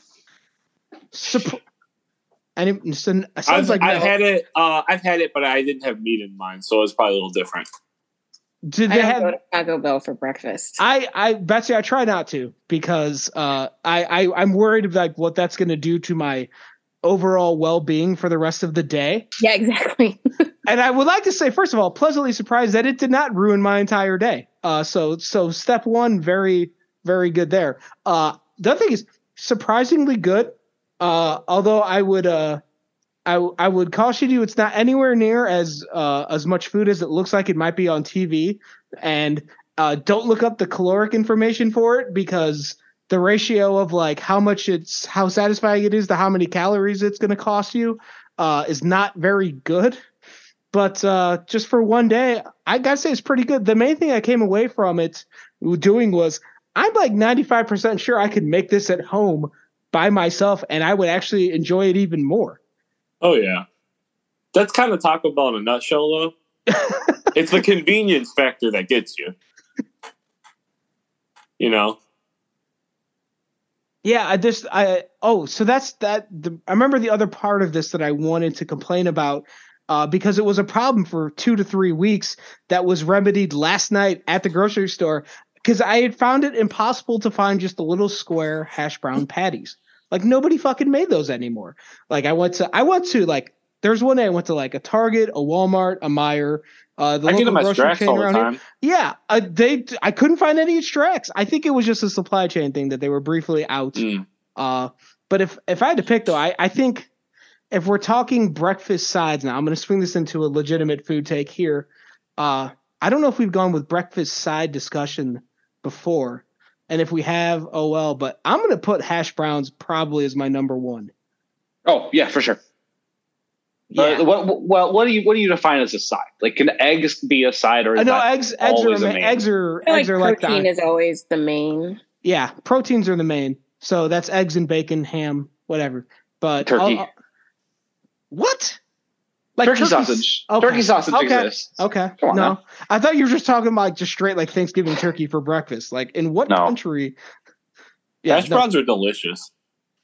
Sup- and it, so, it I've, like I've no. had it. Uh, I've had it, but I didn't have meat in mine, so it's probably a little different. Did I they don't have? go to Taco Bell for breakfast. I, I, Betsy, I try not to because uh, I, I, I'm worried of like what that's going to do to my overall well-being for the rest of the day. Yeah, exactly. And I would like to say, first of all, pleasantly surprised that it did not ruin my entire day. Uh, so, so step one, very, very good there. Uh, the other thing is surprisingly good. Uh, although I would, uh, I, I would caution you, it's not anywhere near as, uh, as much food as it looks like it might be on T V. And, uh, don't look up the caloric information for it because the ratio of like how much it's, how satisfying it is to how many calories it's going to cost you, uh, is not very good. But, uh, just for one day, I gotta say it's pretty good. The main thing I came away from it doing was I'm like ninety-five percent sure I could make this at home by myself, and I would actually enjoy it even more. Oh, yeah. That's kind of Taco Bell in a nutshell, though. It's the convenience factor that gets you. You know? Yeah, I just, I, oh, so that's that. The, I remember the other part of this that I wanted to complain about uh, because it was a problem for two to three weeks that was remedied last night at the grocery store because I had found it impossible to find just the little square hash brown patties. Like nobody fucking made those anymore. Like I went to, I went to like, there's one day I went to like a Target, a Walmart, a Meijer, uh, the I get local them at grocery Strax chain all the around time. here. Yeah, uh, they, I couldn't find any at Strax. I think it was just a supply chain thing that they were briefly out. Mm. Uh, but if, if I had to pick though, I, I think if we're talking breakfast sides now, I'm going to swing this into a legitimate food take here. Uh, I don't know if we've gone with breakfast side discussion before. And if we have, oh well, but I'm going to put hash browns probably as my number one. Oh yeah, for sure. Yeah. Uh, what, well, what do you what do you define as a side? Like, can eggs be a side, or is I know that eggs. Eggs are always a ma- main? eggs are I feel eggs like are like protein the, is always the main. yeah. Proteins are the main. So that's eggs and bacon, ham, whatever. But Turkey. I'll- I'll- what? Like turkey turkey- sausage. Okay. Turkey sausage Okay. exists. Okay. Come on no, now. I thought you were just talking about like just straight like Thanksgiving turkey for breakfast. Like in what No. country? Yeah, Hash no. browns are delicious.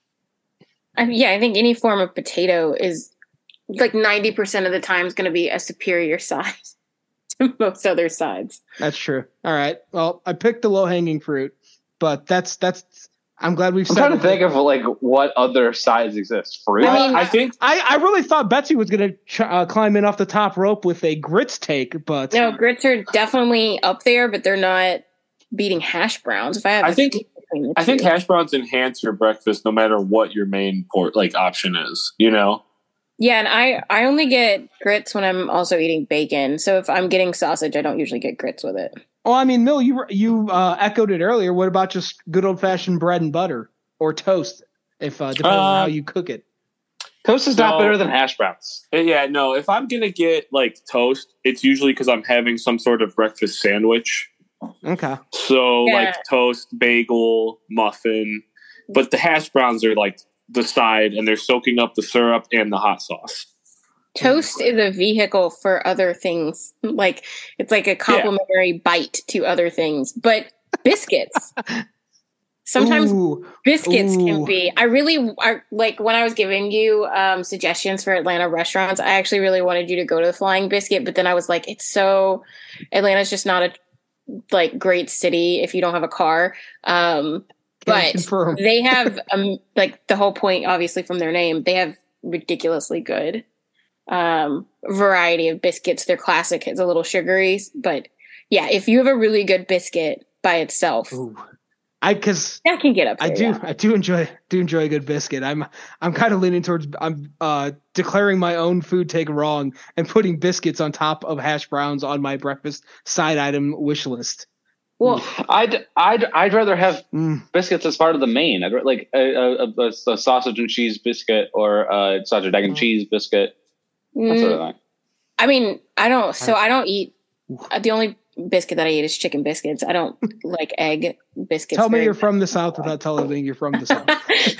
I mean, yeah, I think any form of potato is like ninety percent of the time is going to be a superior size to most other sides. That's true. All right. Well, I picked the low hanging fruit, but that's that's. I'm glad we've. I'm trying to settled think it. of like what other sides exist. Fruit. I mean, I think I, I really thought Betsy was going to ch- uh, climb in off the top rope with a grits take, but No, grits are definitely up there, but they're not beating hash browns. If I have, I to think- pick between the I think two. hash browns enhance your breakfast no matter what your main port like option is. You know. Yeah, and I I only get grits when I'm also eating bacon. So if I'm getting sausage, I don't usually get grits with it. well, I mean, Mill, you you uh, echoed it earlier. What about just good old fashioned bread and butter or toast, if uh, depending on Uh, how you cook it? Toast is not So- better than hash browns. Uh, Yeah, no. If I'm gonna get like toast, it's usually because I'm having some sort of breakfast sandwich. Okay. So Yeah. like toast, bagel, muffin. But the hash browns are like the side, and they're soaking up the syrup and the hot sauce. toast is a vehicle for other things. Like it's like a complimentary yeah. bite to other things. But biscuits, sometimes Ooh. biscuits Ooh. can be. I really I, like when I was giving you um, suggestions for Atlanta restaurants. I actually really wanted you to go to the Flying Biscuit, but then I was like, it's so Atlanta's just not a like great city if you don't have a car. Um, but they have um, like the whole point, obviously from their name, they have ridiculously good um variety of biscuits. Their classic is a little sugary, but yeah, if you have a really good biscuit by itself, Ooh. I because that can get up there, I do yeah. I do enjoy do enjoy a good biscuit. I'm I'm kind of leaning towards I'm uh declaring my own food take wrong and putting biscuits on top of hash browns on my breakfast side item wish list. Well, I'd I'd I'd rather have mm. biscuits as part of the main. I'd like a, a, a, a sausage and cheese biscuit or a sausage egg and mm. cheese biscuit. That sort of thing. I mean, I don't. So I don't eat. The only biscuit that I eat is chicken biscuits. I don't like egg biscuits. Tell me you're from the South without telling me you're from the South.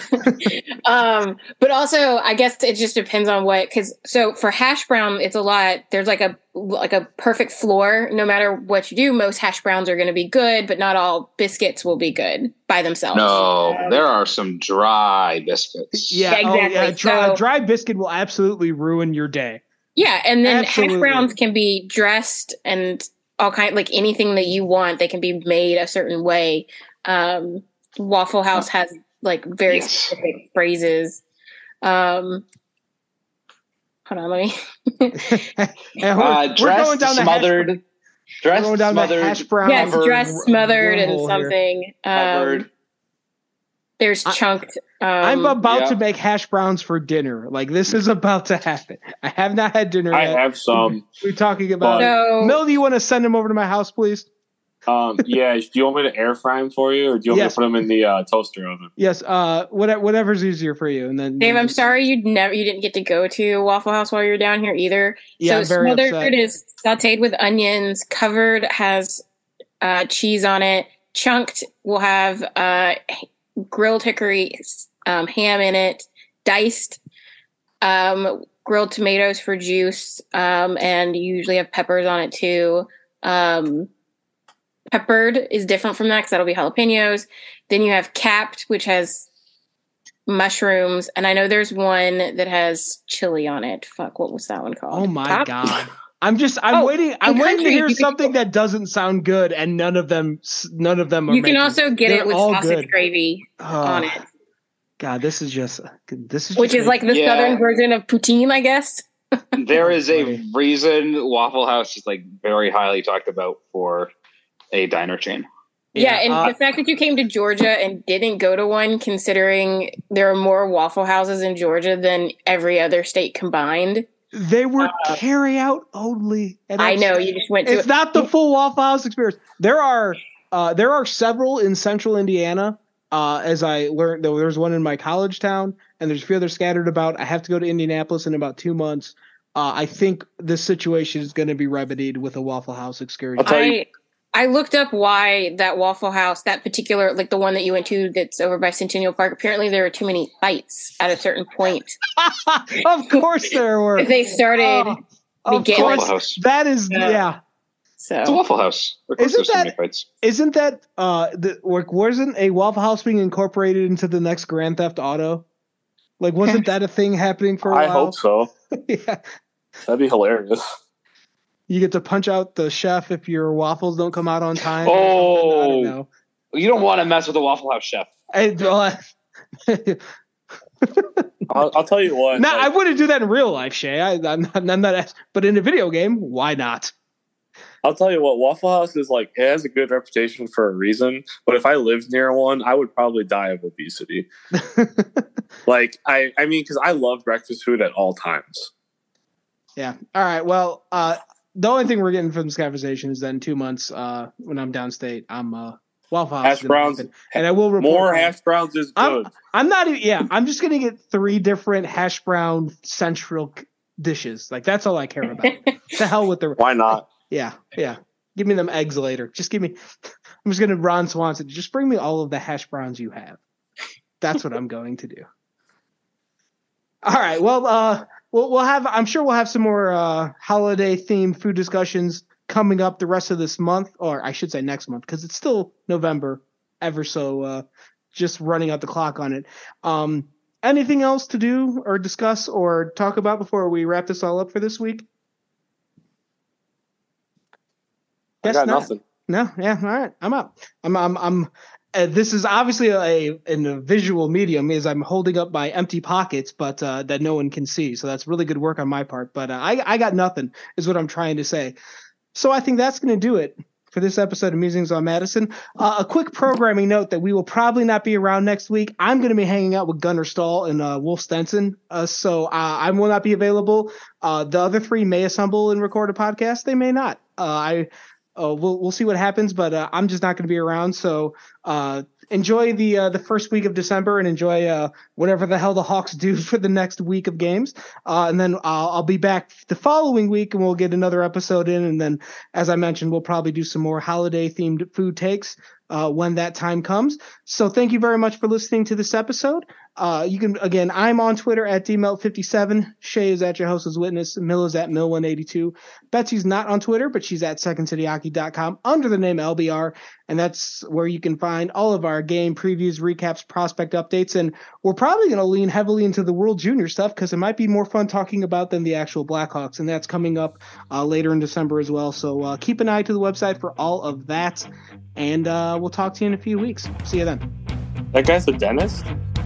um, but also, I guess it just depends on what. Because so for hash brown, it's a lot. There's like a like a perfect floor. No matter what you do, most hash browns are going to be good, but not all biscuits will be good by themselves. No, um, there are some dry biscuits. Yeah, yeah exactly. Oh, yeah. Dry, so, dry biscuit will absolutely ruin your day. Yeah, and then absolutely. hash browns can be dressed and all kind like anything that you want. They can be made a certain way. Um, Waffle House has like very yes. specific phrases. Um, hold on, let me. yeah, we're, uh, dressed, we're smothered. Hash, dressed, smothered. Hash brown yes, dressed, smothered, and something. Um, there's chunked. Um, I'm about yeah. to make hash browns for dinner. Like this is about to happen. I have not had dinner I yet. have some. We're talking about. No. Mel, do you want to send them over to my house, please? Um, yeah. Do you want me to air fry them for you, or do you want yes. me to put them in the uh, toaster oven? Yes. Uh, whatever, whatever's easier for you. And then, Dave, then I'm sorry you never you didn't get to go to Waffle House while you were down here either. Yeah, so very smothered upset. is sautéed with onions, covered has uh, cheese on it, chunked will have uh, grilled hickory um, ham in it, diced um, grilled tomatoes for juice, um, and you usually have peppers on it too. Um, peppered is different from that because that'll be jalapenos. Then you have capped, which has mushrooms, and I know there's one that has chili on it. Fuck, what was that one called? Oh my Top? god! I'm just I'm oh, waiting. I'm waiting country, to hear can, something that doesn't sound good, and none of them none of them are. You can making. also get They're it with all sausage good. gravy oh, on it. God, this is just this is which just is like the yeah. southern version of poutine, I guess. There is a reason Waffle House is like very highly talked about for a diner chain. Yeah, and uh, the fact that you came to Georgia and didn't go to one, considering there are more Waffle Houses in Georgia than every other state combined. They were uh, carry out only. And I know you just went to. It's it. not the full Waffle House experience. There are uh, there are several in Central Indiana. Uh, as I learned, though, there's one in my college town, and there's a few others scattered about. I have to go to Indianapolis in about two months. Uh, I think this situation is going to be remedied with a Waffle House excursion. I, I looked up why that Waffle House, that particular, like the one that you went to that's over by Centennial Park, apparently there were too many fights at a certain point. Of course there were. They started. Oh, of course. House. That is, yeah. yeah. So. It's a Waffle House. Of course isn't there's that, so many fights. Isn't that, uh, the, like, wasn't a Waffle House being incorporated into the next Grand Theft Auto? Like, wasn't that a thing happening for a while? I hope so. Yeah. That'd be hilarious. You get to punch out the chef if your waffles don't come out on time. Oh, I don't know. You don't want to mess with the Waffle House chef. I, well, I'll, I'll tell you what. No, like, I wouldn't do that in real life, Shay. I, I'm not, I'm not, but in a video game, why not? I'll tell you what, Waffle House is like, it has a good reputation for a reason, but if I lived near one, I would probably die of obesity. like, I, I mean, because I love breakfast food at all times. Yeah. All right. Well, uh, the only thing we're getting from this conversation is that in two months, uh, when I'm downstate, I'm uh, Waffle House. Hash browns. Happen, and I will report more on. hash browns is good. I'm, I'm not even, yeah, I'm just going to get three different hash brown central dishes. Like, that's all I care about. To hell with the. Why not? Yeah. Yeah. Give me them eggs later. Just give me, I'm just going to Ron Swanson. Just bring me all of the hash browns you have. That's what I'm going to do. All right. Well, uh, we'll we'll have. I'm sure we'll have some more uh, holiday themed food discussions coming up the rest of this month, or I should say next month, because it's still November. Ever so, uh, just running out the clock on it. Um, anything else to do or discuss or talk about before we wrap this all up for this week? I Guess got not. nothing. No, yeah, all right, I'm out. I'm, I'm, I'm. Uh, this is obviously a, a in a visual medium, is I'm holding up my empty pockets, but uh, that no one can see. So that's really good work on my part. But uh, I, I got nothing, is what I'm trying to say. So I think that's going to do it for this episode of Musings on Madison. Uh, a quick programming note that we will probably not be around next week. I'm going to be hanging out with Gunnar Stahl and uh, Wolf Stenson, uh, so uh, I will not be available. Uh, the other three may assemble and record a podcast. They may not. Uh, I uh, we'll we'll see what happens, but uh, I'm just not going to be around. So uh, enjoy the uh, the first week of December and enjoy uh, whatever the hell the Hawks do for the next week of games. Uh, and then I'll, I'll be back the following week and we'll get another episode in. And then, as I mentioned, we'll probably do some more holiday themed food takes uh, when that time comes. So thank you very much for listening to this episode. Uh, you can, again, I'm on Twitter at D Melt fifty-seven. Shay is at your host's witness. Mill is at Mill one eighty-two. Betsy's not on Twitter, but she's at second city hockey dot com under the name L B R. And that's where you can find all of our game previews, recaps, prospect updates. And we're probably going to lean heavily into the World Junior stuff because it might be more fun talking about than the actual Blackhawks. And that's coming up uh, later in December as well. So uh, keep an eye to the website for all of that. And uh, we'll talk to you in a few weeks. See you then. That guy's a dentist?